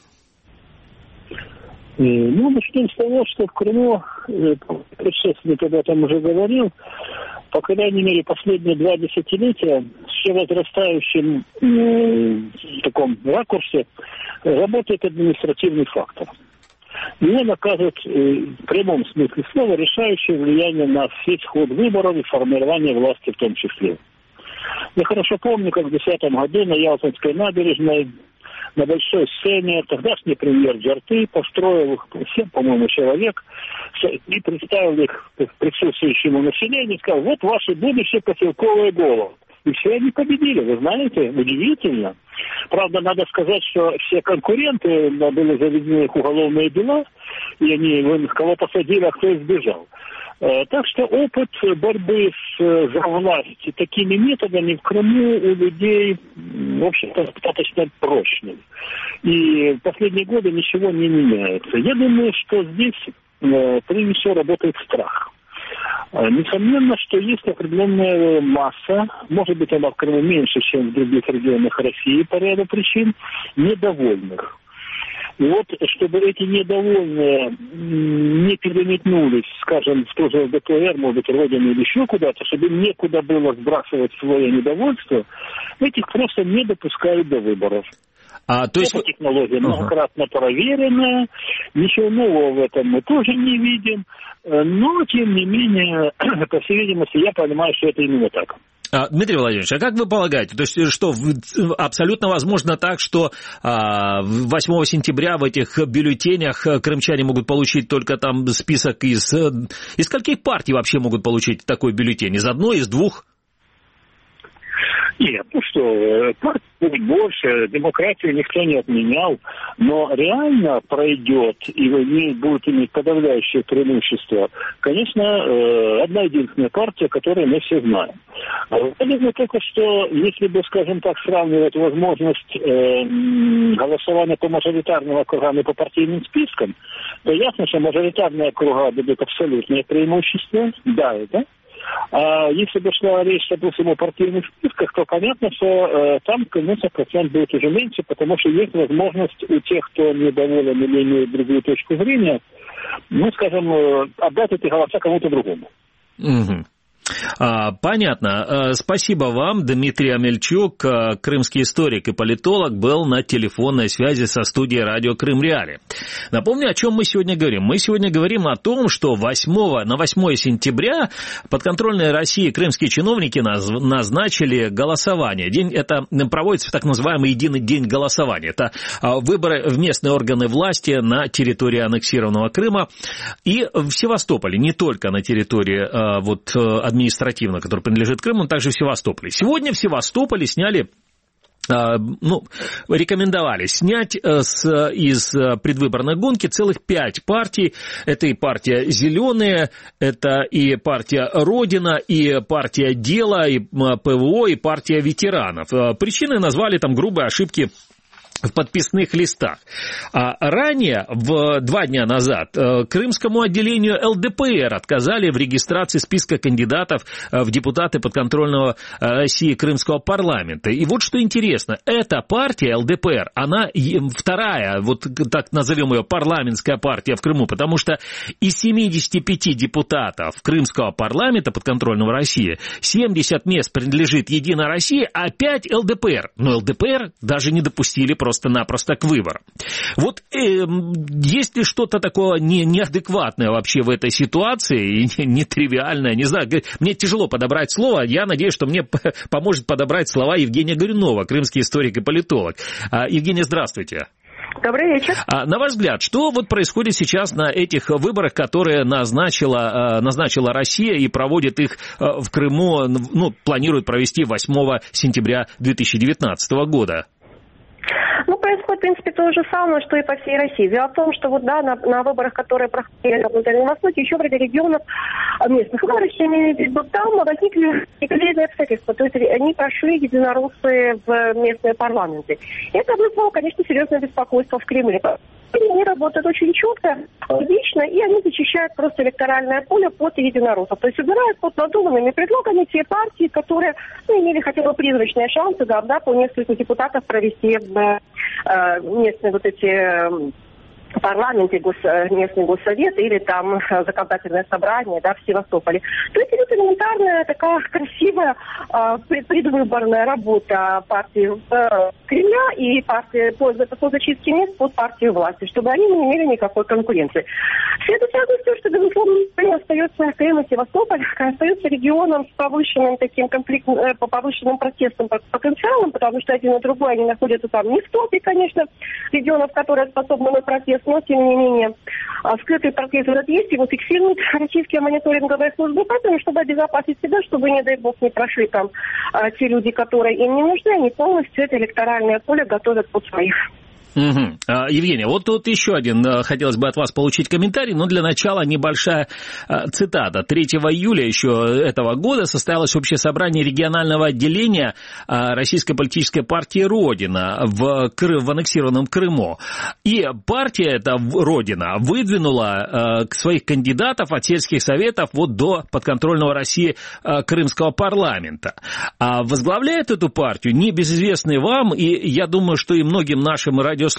Ну, начнем с того, что в Крыму, предшественник об этом уже говорил, по крайней мере, последние два десятилетия с все возрастающим в таком ракурсе работает административный фактор. И он оказывает в прямом смысле слова решающее влияние на весь ход выборов и формирование власти в том числе. Я хорошо помню, как в две тысячи десятом году на Ялтинской набережной на большой сцене тогдашний премьер Джарты построил их семь, по-моему, человек и представил их присутствующему населению и сказал: вот ваши будущие поселковые головы. И все они победили, вы знаете, удивительно. Правда, надо сказать, что все конкуренты, были заведены их уголовные дела, и они кого посадили, а кто избежал. Так что опыт борьбы с, за власть такими методами в Крыму у людей, в общем-то, достаточно прочный. И в последние годы ничего не меняется. Я думаю, что здесь э, прежде всего работает страх. Несомненно, что есть определенная масса, может быть, она в Крыму меньше, чем в других регионах России по ряду причин, недовольных. И вот, чтобы эти недовольные не переметнулись, скажем, в ту же ЛДПР, может быть, Родину или еще куда-то, чтобы им некуда было сбрасывать свое недовольство, этих просто не допускают до выборов. А, то есть... Эта технология многократно ага. проверенная, ничего нового в этом мы тоже не видим, но, тем не менее, по всей видимости, я понимаю, что это именно так. Дмитрий Владимирович, а как вы полагаете, то есть что, абсолютно возможно так, что восьмого сентября в этих бюллетенях крымчане могут получить только там список из... Из скольких партий вообще могут получить такой бюллетень? Из одной, из двух? Нет, ну что, партий будет больше, демократию никто не отменял, но реально пройдет и будет иметь подавляющее преимущество, конечно, одна единственная партия, которую мы все знаем. Я думаю только, что если бы, скажем так, сравнивать возможность э, голосования по мажоритарным округам и по партийным спискам, то ясно, что мажоритарные округа дадут абсолютное преимущество, да, это. А если бы шла речь, допустим, о партийных списках, то понятно, что э, там, конечно, процент будет уже меньше, потому что есть возможность у тех, кто недоволен или имеет другую точку зрения, ну, скажем, э, отдать эти голоса кому-то другому. Угу. А, понятно. Спасибо вам. Дмитрий Амельчук, крымский историк и политолог, был на телефонной связи со студией радио Крым Реали. Напомню, о чем мы сегодня говорим. Мы сегодня говорим о том, что восьмого, на восьмое сентября подконтрольные России крымские чиновники назначили голосование. День, это проводится так называемый единый день голосования. Это выборы в местные органы власти на территории аннексированного Крыма и в Севастополе, не только на территории вот, административно, который принадлежит Крыму, но также в Севастополе. Сегодня в Севастополе сняли, ну, рекомендовали снять с, из предвыборной гонки целых пять партий. Это и партия «Зеленые», это и партия «Родина», и партия «Дело», и ПВО, и партия ветеранов. Причины назвали там грубые ошибки в подписных листах. А ранее, в два дня назад, крымскому отделению эл дэ пэ эр отказали в регистрации списка кандидатов в депутаты подконтрольного России Крымского парламента. И вот что интересно, эта партия эл дэ пэ эр, она вторая, вот так назовем ее, парламентская партия в Крыму, потому что из семидесяти пяти депутатов Крымского парламента подконтрольного России семьдесят мест принадлежит Единой России, а пять эл дэ пэ эр. Но эл дэ пэ эр даже не допустили просто-напросто к выборам. Вот э, есть ли что-то такое не, неадекватное вообще в этой ситуации, и нетривиальное, не знаю, мне тяжело подобрать слово, я надеюсь, что мне поможет подобрать слова Евгения Горюнова, крымский историк и политолог. Евгения, здравствуйте. Добрый вечер. А, на ваш взгляд, что вот происходит сейчас на этих выборах, которые назначила, назначила Россия и проводит их в Крыму, ну, планирует провести восьмого сентября две тысячи девятнадцатого года? Ну, происходит, в принципе, то же самое, что и по всей России. Дело в том, что вот, да, на, на выборах, которые проходили на Дальнем Востоке, еще в ряде регионов местных выборов, там возникли непредвиденные обстоятельства. То есть они прошли единороссы в местные парламенты. Это вызвало, конечно, серьезное беспокойство в Кремле. Они работают очень четко, логично, и они зачищают просто электоральное поле под единороссов. То есть убирают под надуманными предлогами те партии, которые, ну, имели хотя бы призрачные шансы, да, да, по несколько депутатов провести в э, местные вот эти... Э, в парламенте, гос, местный госсовет или там законодательное собрание, да, в Севастополе. То есть это элементарная такая красивая э, предвыборная работа партии э, Кремля и партии по, по зачистке мест под партию власти, чтобы они не имели никакой конкуренции. Все это связано с тем, что, безусловно, остается Крым и Севастополь, остается регионом с повышенным таким конфликтом, э, по повышенным протестным потенциалом, потому что один и другой, они находятся там не в топе, конечно, регионов, которые способны на протест, но, тем не менее, скрытый протест этот есть, его фиксируют российские мониторинговые службы, поэтому, чтобы обезопасить себя, чтобы, не дай бог, не прошли там а, те люди, которые им не нужны, они полностью это электоральное поле готовят под своих. Угу. А, Евгения, вот тут еще один, хотелось бы от вас получить комментарий, но для начала небольшая а, цитата. третьего июля еще этого года состоялось общее собрание регионального отделения а, Российской политической партии «Родина» в, Кры... в аннексированном Крыму. И партия эта «Родина» выдвинула а, своих кандидатов от сельских советов вот до подконтрольного России а, Крымского парламента. А возглавляет эту партию небезызвестный вам, и я думаю, что и многим нашим радиослушателям,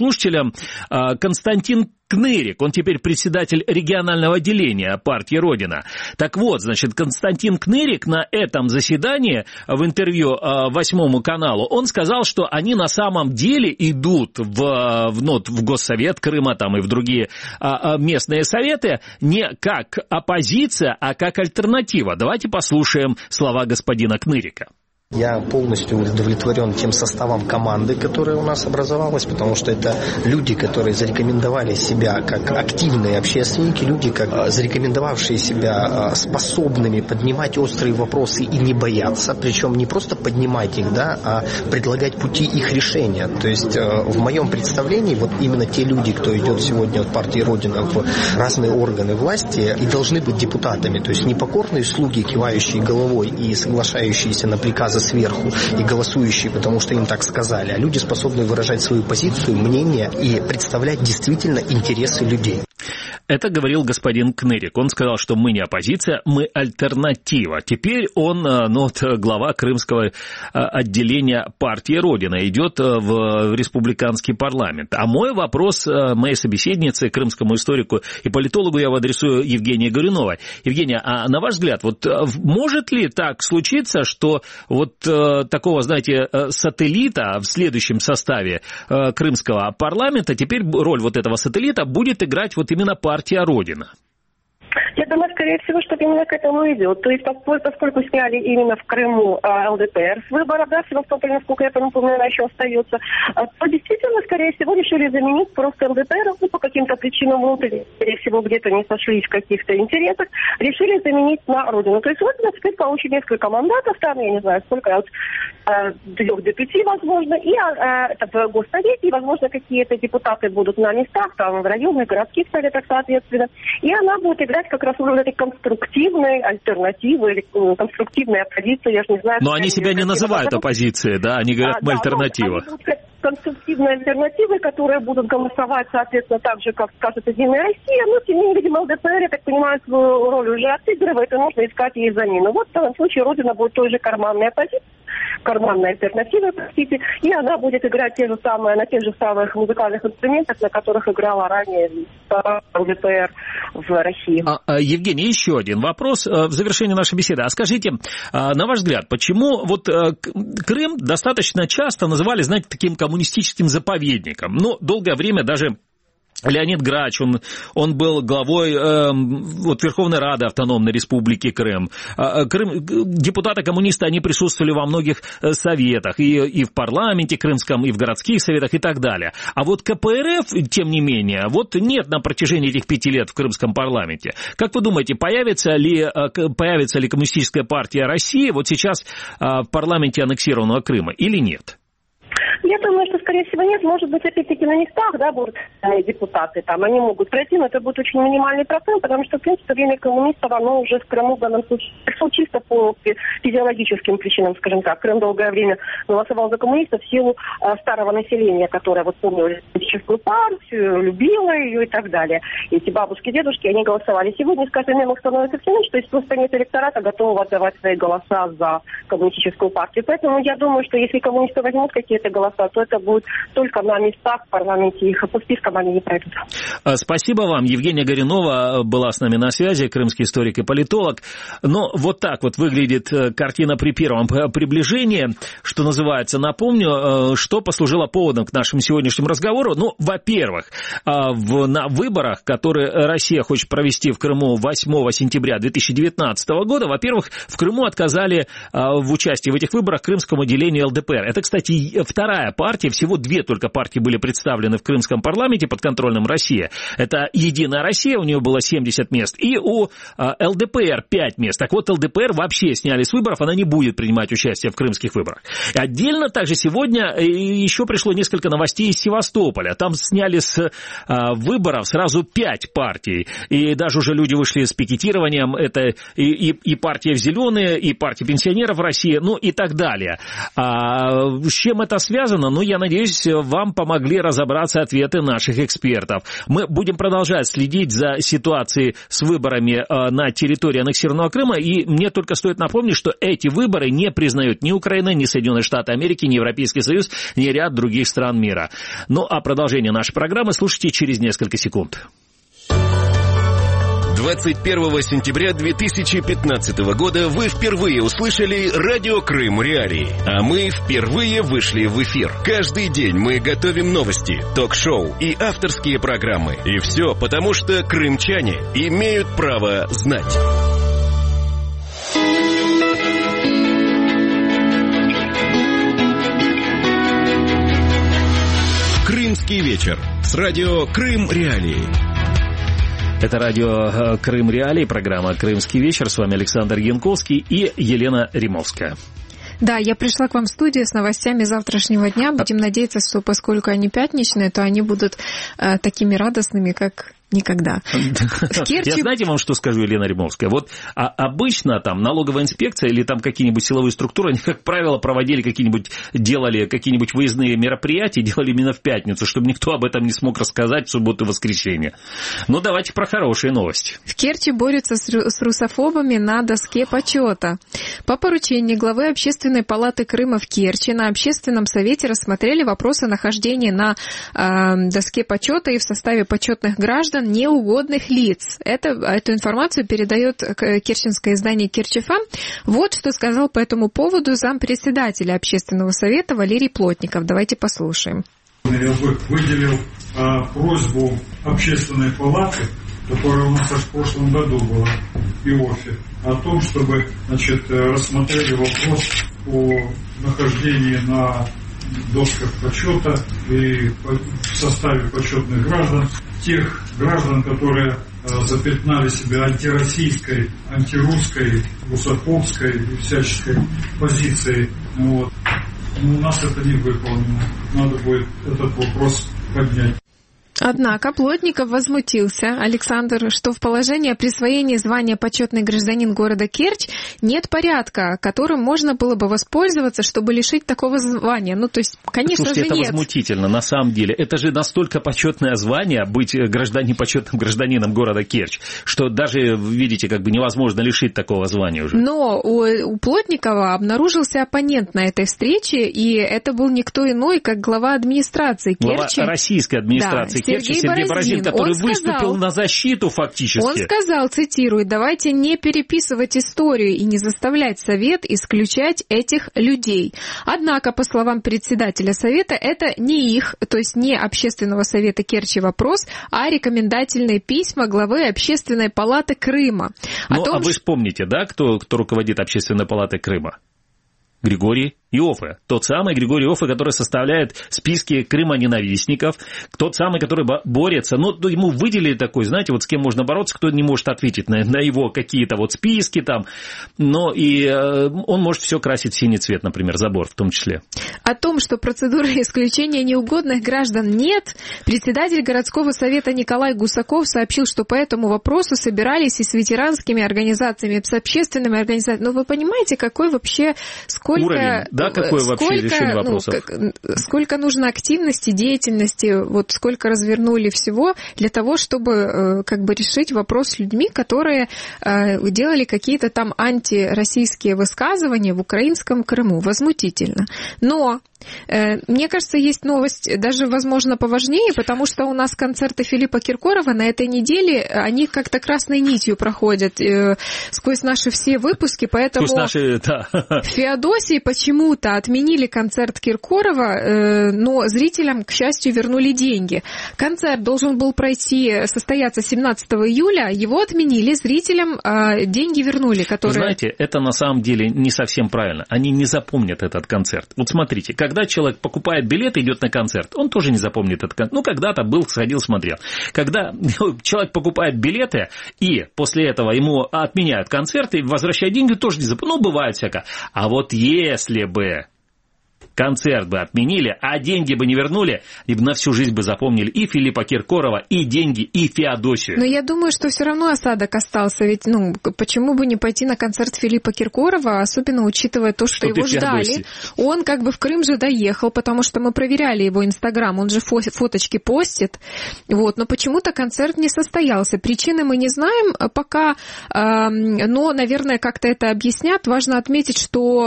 Константин Кнырик, он теперь председатель регионального отделения партии «Родина». Так вот, значит, Константин Кнырик на этом заседании в интервью Восьмому каналу, он сказал, что они на самом деле идут в, в, ну, в Госсовет Крыма там, и в другие местные советы не как оппозиция, а как альтернатива. Давайте послушаем слова господина Кнырика. Я полностью удовлетворен тем составом команды, которая у нас образовалась, потому что это люди, которые зарекомендовали себя как активные общественники, люди, как зарекомендовавшие себя способными поднимать острые вопросы и не бояться, причем не просто поднимать их, да, а предлагать пути их решения. То есть в моем представлении вот именно те люди, кто идет сегодня от партии «Родина» в разные органы власти, и должны быть депутатами, то есть непокорные слуги, кивающие головой и соглашающиеся на приказы сверху и голосующие, потому что им так сказали, а люди, способные выражать свою позицию, мнение и представлять действительно интересы людей. Это говорил господин Кнырик. Он сказал, что мы не оппозиция, мы альтернатива. Теперь он, ну, вот, глава крымского отделения партии «Родина», идет в республиканский парламент. А мой вопрос моей собеседнице, крымскому историку и политологу, я его адресую Евгении Горюновой. Евгения, а на ваш взгляд, вот может ли так случиться, что вот такого, знаете, сателлита в следующем составе крымского парламента, теперь роль вот этого сателлита будет играть вот именно партия «Родина»? Я думаю, скорее всего, что именно к этому идет. То есть, поскольку сняли именно в Крыму эл дэ пэ эр с выборов, да, в Севастополе, насколько я помню, она еще остается, то действительно, скорее всего, решили заменить просто эл дэ пэ эр, ну, по каким-то причинам внутренним, скорее всего, где-то не сошлись в каких-то интересах, решили заменить на Родину. То есть, вот, теперь получит несколько мандатов, там, я не знаю, сколько, от трех до пяти, возможно, и а, это в Госсовете, и, возможно, какие-то депутаты будут на местах, там, в районных, городских советах, соответственно, и она будет играть как раз роль этой конструктивной альтернативы, или ну, конструктивной оппозиции, я же не знаю. Но они себя не называют оппозицией, да, они говорят, а, мы да, альтернатива. Конструктивные альтернативы, которые будут голосовать, соответственно, так же, как скажет «Единая Россия», но, тем не менее, видимо, эл дэ пэ эр, я так понимаю, свою роль уже отыгрывает, и нужно искать ей замену. Вот в данном случае Родина будет той же карманной оппозицией, карманной альтернативой, простите, и она будет играть те же самые, на тех же самых музыкальных инструментах, на которых играла ранее эл дэ пэ эр в России. А, а, Евгений, еще один вопрос в завершении нашей беседы. А скажите, на ваш взгляд, почему вот Крым достаточно часто называли, знаете, таким коммунистическим заповедником? Ну, долгое время даже Леонид Грач, он, он был главой э, вот, Верховной Рады Автономной Республики Крым. Э, Крым. Депутаты-коммунисты, они присутствовали во многих советах, и, и в парламенте крымском, и в городских советах, и так далее. А вот ка пэ эр эф, тем не менее, вот нет на протяжении этих пяти лет в крымском парламенте. Как вы думаете, появится ли, появится ли Коммунистическая партия России вот сейчас в парламенте аннексированного Крыма или нет? Я думаю, что, скорее всего, нет. Может быть, опять-таки на местах, да, будут депутаты там. Они могут пройти, но это будет очень минимальный процент, потому что, в принципе, время коммунистов, оно уже в Крыму в данном случае чисто по физиологическим причинам, скажем так. Крым долгое время голосовал за коммунистов в силу а, старого населения, которое вот помнило политическую партию, любило ее и так далее. И эти бабушки, дедушки, они голосовали. Сегодня, скажем, им становится все меньше, то есть просто нет электората, готового отдавать свои голоса за коммунистическую партию. Поэтому я думаю, что если коммунисты возьмут какие-то голоса, то это будет только на местах в парламенте, их по спискам они не пройдут. Спасибо вам. Евгения Горюнова была с нами на связи, крымский историк и политолог. Но вот так вот выглядит картина при первом приближении, что называется. Напомню, что послужило поводом к нашему сегодняшнему разговору. Ну, во-первых, в, на выборах, которые Россия хочет провести в Крыму восьмого сентября две тысячи девятнадцатого года, во-первых, в Крыму отказали в участии в этих выборах крымскому отделению эл дэ пэ эр. Это, кстати, вторая партия, всего две только партии были представлены в крымском парламенте подконтрольном России. Это «Единая Россия», у нее было семьдесят мест, и у эл дэ пэ эр пять мест. Так вот, эл дэ пэ эр вообще сняли с выборов, она не будет принимать участие в крымских выборах. И отдельно также сегодня еще пришло несколько новостей из Севастополя. Там сняли с выборов сразу пять партий, и даже уже люди вышли с пикетированием. Это и, и, и партия «Зеленые», и партия пенсионеров России, ну и так далее. А с чем это связано? Ну, я надеюсь, вам помогли разобраться ответы наших экспертов. Мы будем продолжать следить за ситуацией с выборами на территории аннексированного Крыма, и мне только стоит напомнить, что эти выборы не признают ни Украина, ни Соединенные Штаты Америки, ни Европейский Союз, ни ряд других стран мира. Ну, а продолжение нашей программы слушайте через несколько секунд. двадцать первого сентября две тысячи пятнадцатого года вы впервые услышали радио Крым Реалии, а мы впервые вышли в эфир. Каждый день мы готовим новости, ток-шоу и авторские программы. И все потому, что крымчане имеют право знать. Крымский вечер с радио Крым Реалии. Это радио Крым Реалии, программа «Крымский вечер». С вами Александр Янковский и Елена Римовская. Да, я пришла к вам в студию с новостями завтрашнего дня. Будем надеяться, что поскольку они пятничные, то они будут э, такими радостными, как Никогда. В Керчи... Я знаете вам, что скажу, Елена Римовская? Вот а обычно там налоговая инспекция или там какие-нибудь силовые структуры, они, как правило, проводили какие-нибудь, делали какие-нибудь выездные мероприятия, делали именно в пятницу, чтобы никто об этом не смог рассказать в субботу и воскресенье. Но давайте про хорошие новости. В Керчи борются с русофобами на доске почета. По поручению главы Общественной палаты Крыма в Керчи на общественном совете рассмотрели вопросы нахождения на э, доске почета и в составе почетных граждан неугодных лиц. Это, эту информацию передает керченское издание «Керчифа». Вот что сказал по этому поводу зампредседателя общественного совета Валерий Плотников. Давайте послушаем. Я бы выделил а, просьбу общественной палаты, которая у нас аж в прошлом году была, ИОФИ, о том, чтобы, значит, рассмотрели вопрос о нахождении на досках почета и в составе почетных граждан тех граждан, которые запятнали себя антироссийской, антирусской, русофобской и всяческой позицией. Вот. Но у нас это не выполнено. Надо будет этот вопрос поднять. Однако Плотников возмутился, Александр, что в положении о присвоении звания почетный гражданин города Керчь нет порядка, которым можно было бы воспользоваться, чтобы лишить такого звания. Ну, то есть, конечно Слушайте, же, это нет. возмутительно, на самом деле. Это же настолько почетное звание быть гражданин, почетным гражданином города Керчь, что даже, видите, как бы невозможно лишить такого звания уже. Но у, у Плотникова обнаружился оппонент на этой встрече, и это был никто иной, как глава администрации Керчи. Глава российской администрации да. Керчи, Сергей Борозин, который он выступил сказал, на защиту фактически. Он сказал, цитирую, давайте не переписывать историю и не заставлять Совет исключать этих людей. Однако, по словам председателя Совета, это не их, то есть не Общественного совета Керчи вопрос, а рекомендательные письма главы Общественной палаты Крыма. Ну, том, а вы же помните, да, кто, кто руководит Общественной палатой Крыма? Григорий Иоффе. Тот самый Григорий Иоффе, который составляет списки крымоненавистников, тот самый, который борется. Ну, ему выделили такой, знаете, вот с кем можно бороться, кто не может ответить на, на его какие-то вот списки там. Но и э, он может все красить в синий цвет, например, забор в том числе. О том, что процедуры исключения неугодных граждан нет, председатель городского совета Николай Гусаков сообщил, что по этому вопросу собирались и с ветеранскими организациями, с общественными организациями. Ну, вы понимаете, какой вообще, сколько... Уровень. Да, какое вообще сколько, решение вопросов? Ну, как, сколько нужно активности, деятельности, вот сколько развернули всего для того, чтобы как бы решить вопрос с людьми, которые делали какие-то там антироссийские высказывания в украинском Крыму. Возмутительно. Но мне кажется, есть новость даже, возможно, поважнее, потому что у нас концерты Филиппа Киркорова на этой неделе, они как-то красной нитью проходят сквозь наши все выпуски, поэтому наши, да. в Феодосии почему-то отменили концерт Киркорова, но зрителям, к счастью, вернули деньги. Концерт должен был пройти, состояться семнадцатого июля, его отменили, зрителям деньги вернули, которые... Вы знаете, это на самом деле не совсем правильно. Они не запомнят этот концерт. Вот смотрите, когда человек покупает билет и идет на концерт, он тоже не запомнит этот концерт. Ну, когда-то был, сходил, смотрел. Когда человек покупает билеты, и после этого ему отменяют концерт и возвращают деньги, тоже не запомнит. Ну, бывает всякое. А вот если бы концерт бы отменили, а деньги бы не вернули, и бы на всю жизнь бы запомнили и Филиппа Киркорова, и деньги, и Феодосию. Но я думаю, что все равно осадок остался, ведь, ну, почему бы не пойти на концерт Филиппа Киркорова, особенно учитывая то, что, что его ждали. Он как бы в Крым же доехал, потому что мы проверяли его Инстаграм, он же фо- фоточки постит, вот, но почему-то концерт не состоялся. Причины мы не знаем пока, э, но, наверное, как-то это объяснят. Важно отметить, что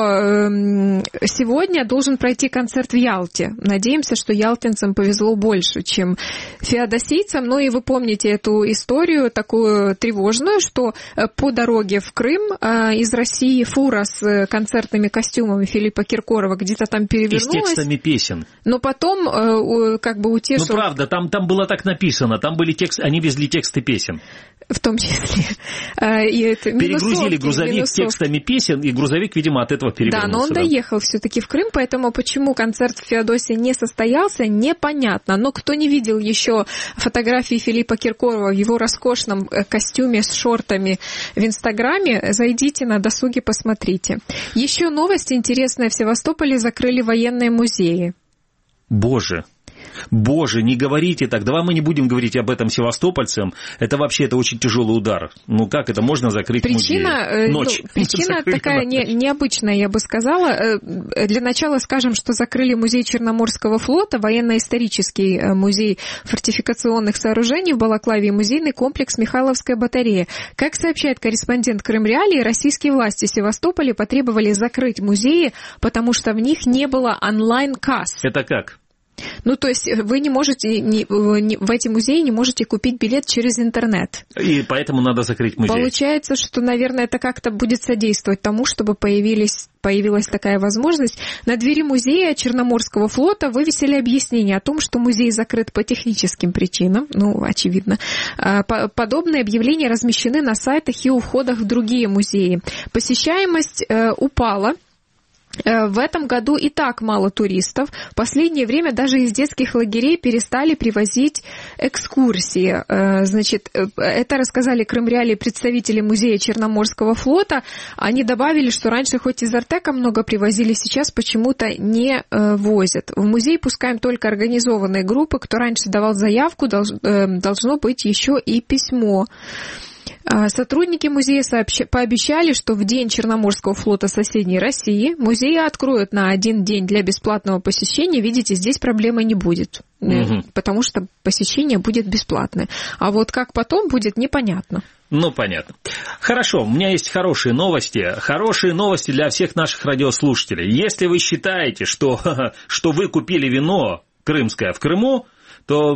э, сегодня должен пройти концерт в Ялте. Надеемся, что ялтинцам повезло больше, чем феодосийцам. Ну и вы помните эту историю такую тревожную, что по дороге в Крым из России фура с концертными костюмами Филиппа Киркорова где-то там перевернулась. И с текстами песен. Но потом как бы утешил... Ну правда, там, там было так написано, там были тексты, они везли тексты песен. В том числе. И это перегрузили грузовик минусовки. Текстами песен, и грузовик, видимо, от этого перевернулся. Да, но он да. доехал все-таки в Крым, поэтому почему концерт в Феодосии не состоялся, непонятно. Но кто не видел еще фотографии Филиппа Киркорова в его роскошном костюме с шортами в Инстаграме, зайдите на досуге, посмотрите. Еще новость интересная. В Севастополе закрыли военные музеи. Боже. Боже, не говорите так, давай мы не будем говорить об этом севастопольцам, это вообще это очень тяжелый удар. Ну как это можно закрыть причина, музей? Ночь. Ну, причина такая не, необычная, я бы сказала. Для начала скажем, что закрыли музей Черноморского флота, военно-исторический музей фортификационных сооружений в Балаклаве и музейный комплекс Михайловская батарея. Как сообщает корреспондент Крым Реалии, российские власти Севастополя потребовали закрыть музеи, потому что в них не было онлайн-касс. Это как? Ну, то есть вы не можете, не, не, в эти музеи не можете купить билет через интернет. И поэтому надо закрыть музей. Получается, что, наверное, это как-то будет содействовать тому, чтобы появились, появилась такая возможность. На двери музея Черноморского флота вывесили объяснение о том, что музей закрыт по техническим причинам. Ну, очевидно. Подобные объявления размещены на сайтах и у входах в другие музеи. Посещаемость упала. В этом году и так мало туристов. В последнее время даже из детских лагерей перестали привозить экскурсии. Значит, это рассказали Крым Реалии представители музея Черноморского флота. Они добавили, что раньше хоть из Артека много привозили, сейчас почему-то не возят. В музей пускаем только организованные группы. Кто раньше давал заявку, должно быть еще и письмо. Сотрудники музея сообщ... пообещали, что в день Черноморского флота соседней России музеи откроют на один день для бесплатного посещения. Видите, здесь проблемы не будет, угу. потому что посещение будет бесплатное. А вот как потом будет, непонятно. Ну, понятно. Хорошо, у меня есть хорошие новости. Хорошие новости для всех наших радиослушателей. Если вы считаете, что, что вы купили вино крымское в Крыму, то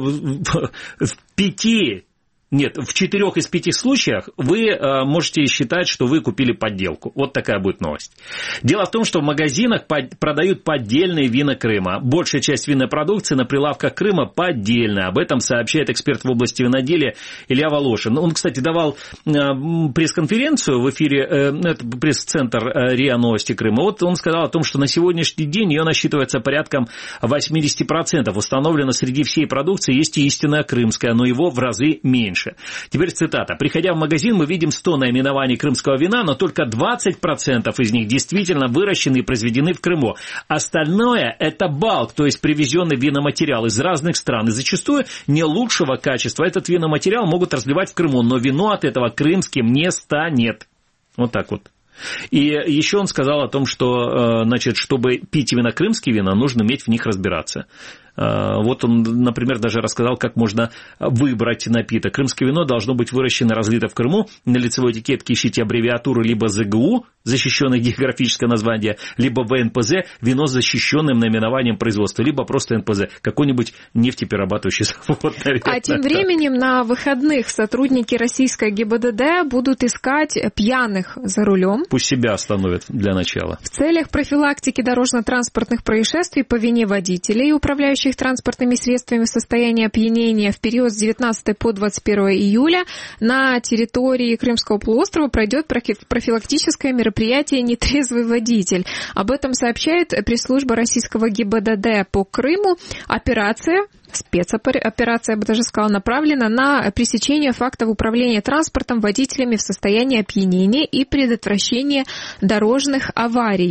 в пяти... Нет, в четырех из пяти случаях вы э, можете считать, что вы купили подделку. Вот такая будет новость. Дело в том, что в магазинах под, продают поддельные вина Крыма. Большая часть винной продукции на прилавках Крыма поддельная. Об этом сообщает эксперт в области виноделия Илья Волошин. Он, кстати, давал э, пресс-конференцию в эфире, э, это пресс-центр э, РИА Новости Крыма. Вот он сказал о том, что на сегодняшний день ее насчитывается порядком восемьдесят процентов. Установлено среди всей продукции есть и истинная крымская, но его в разы меньше. Теперь цитата. «Приходя в магазин, мы видим сто наименований крымского вина, но только двадцать процентов из них действительно выращены и произведены в Крыму. Остальное – это балк, то есть привезенный виноматериал из разных стран. И зачастую не лучшего качества. Этот виноматериал могут разливать в Крыму, но вино от этого крымским не станет». Вот так вот. И еще он сказал о том, что, значит, чтобы пить именно крымские вина, нужно уметь в них разбираться. Вот он, например, даже рассказал, как можно выбрать напиток. Крымское вино должно быть выращено и разлито в Крыму. На лицевой этикетке ищите аббревиатуру либо ЗГУ, защищенное географическое название, либо ВНПЗ, вино с защищенным наименованием производства, либо просто НПЗ, какой-нибудь нефтеперерабатывающий завод, наверное. А тем временем на выходных сотрудники российской ГИБДД будут искать пьяных за рулем. Пусть себя остановят для начала. В целях профилактики дорожно-транспортных происшествий по вине водителей, управляющих транспортными средствами в состоянии опьянения в период с девятнадцатого по двадцать первое июля на территории Крымского полуострова пройдет профилактическое мероприятие «Нетрезвый водитель». Об этом сообщает пресс-служба российского ГИБДД по Крыму. Операция Спецоперация, я бы даже сказала, направлена на пресечение фактов управления транспортом водителями в состоянии опьянения и предотвращение дорожных аварий.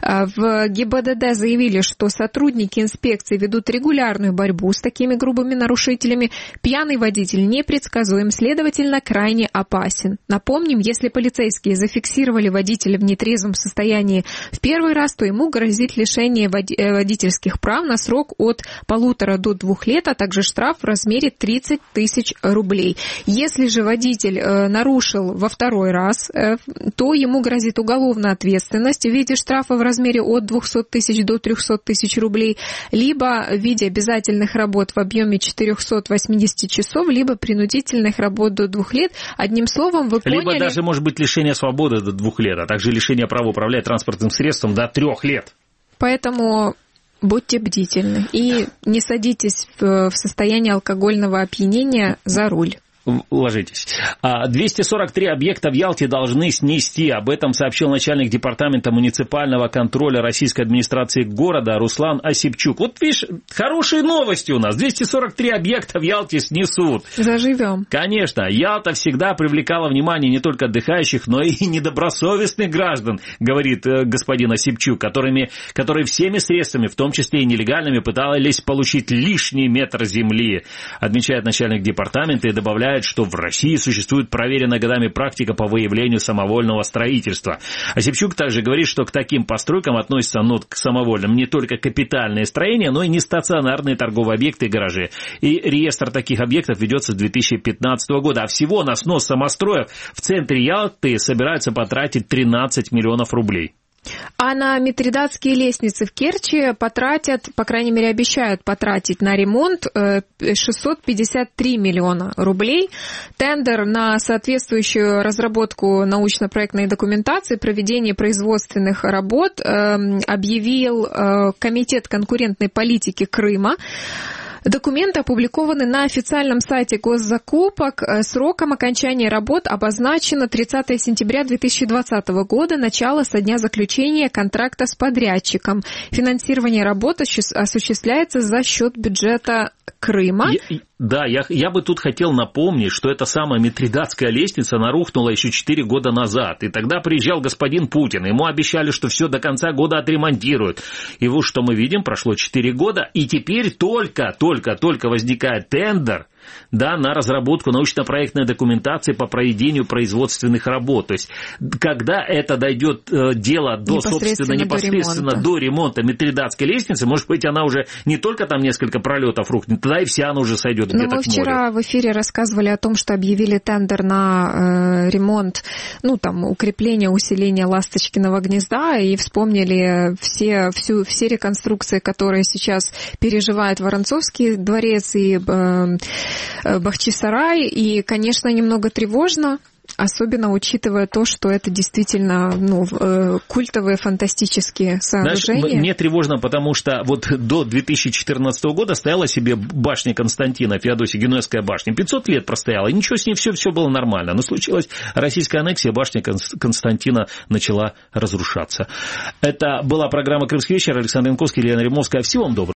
В ГИБДД заявили, что сотрудники инспекции ведут регулярную борьбу с такими грубыми нарушителями. Пьяный водитель непредсказуем, следовательно, крайне опасен. Напомним, если полицейские зафиксировали водителя в нетрезвом состоянии в первый раз, то ему грозит лишение водительских прав на срок от полутора до двух лет, а также штраф в размере тридцать тысяч рублей. Если же водитель э, нарушил во второй раз, э, то ему грозит уголовная ответственность в виде штрафа в размере от двухсот тысяч до трехсот тысяч рублей, либо в виде обязательных работ в объеме четырехсот восьмидесяти часов, либо принудительных работ до двух лет. Одним словом, вы поняли... Либо даже, может быть, лишение свободы до двух лет, а также лишение права управлять транспортным средством до трех лет. Поэтому... Будьте бдительны и не садитесь в состояние алкогольного опьянения за руль. Ложитесь. двести сорок три объекта в Ялте должны снести. Об этом сообщил начальник департамента муниципального контроля российской администрации города Руслан Осипчук. Вот видишь, хорошие новости у нас. двести сорок три объекта в Ялте снесут. Заживем. Конечно. Ялта всегда привлекала внимание не только отдыхающих, но и недобросовестных граждан, говорит господин Осипчук, которыми, которые всеми средствами, в том числе и нелегальными, пытались получить лишний метр земли. Отмечает начальник департамента и добавляет, что в России существует проверенная годами практика по выявлению самовольного строительства. Осипчук также говорит, что к таким постройкам относятся, ну, к самовольным, не только капитальные строения, но и нестационарные торговые объекты и гаражи. И реестр таких объектов ведется с две тысячи пятнадцатого года. А всего на снос самостроев в центре Ялты собираются потратить тринадцать миллионов рублей. А на митридатские лестницы в Керчи потратят, по крайней мере, обещают потратить на ремонт шестьсот пятьдесят три миллиона рублей. Тендер на соответствующую разработку научно-проектной документации, проведение производственных работ объявил Комитет конкурентной политики Крыма. Документы опубликованы на официальном сайте госзакупок. Сроком окончания работ обозначено тридцатое сентября две тысячи двадцатого года, начало со дня заключения контракта с подрядчиком. Финансирование работ осуществляется за счет бюджета Крыма. Я, да, я, я бы тут хотел напомнить, что эта самая митридатская лестница, она рухнула еще четыре года назад. И тогда приезжал господин Путин, ему обещали, что все до конца года отремонтируют. И вот что мы видим, прошло четыре года, и теперь только, только, только возникает тендер, да, на разработку научно-проектной документации по проведению производственных работ. То есть, когда это дойдет э, дело до, непосредственно, собственно, непосредственно до ремонта. до ремонта митридатской лестницы, может быть, она уже не только там несколько пролетов рухнет, тогда и вся она уже сойдет где-то к морю. Мы вчера в эфире рассказывали о том, что объявили тендер на э, ремонт, ну, там, укрепление, усиление Ласточкиного гнезда, и вспомнили все, всю, все реконструкции, которые сейчас переживает Воронцовский дворец и э, Бахчисарай, и, конечно, немного тревожно, особенно учитывая то, что это действительно, ну, культовые фантастические сооружения. Знаешь, мне тревожно, потому что вот до две тысячи четырнадцатого года стояла себе башня Константина, Феодосия, Генуэзская башня. пятьсот лет простояла, и ничего с ней, все, все было нормально. Но случилась российская аннексия, башня Константина начала разрушаться. Это была программа «Крымский вечер». Александр Янковский, Елена Римовская. Всего вам доброго.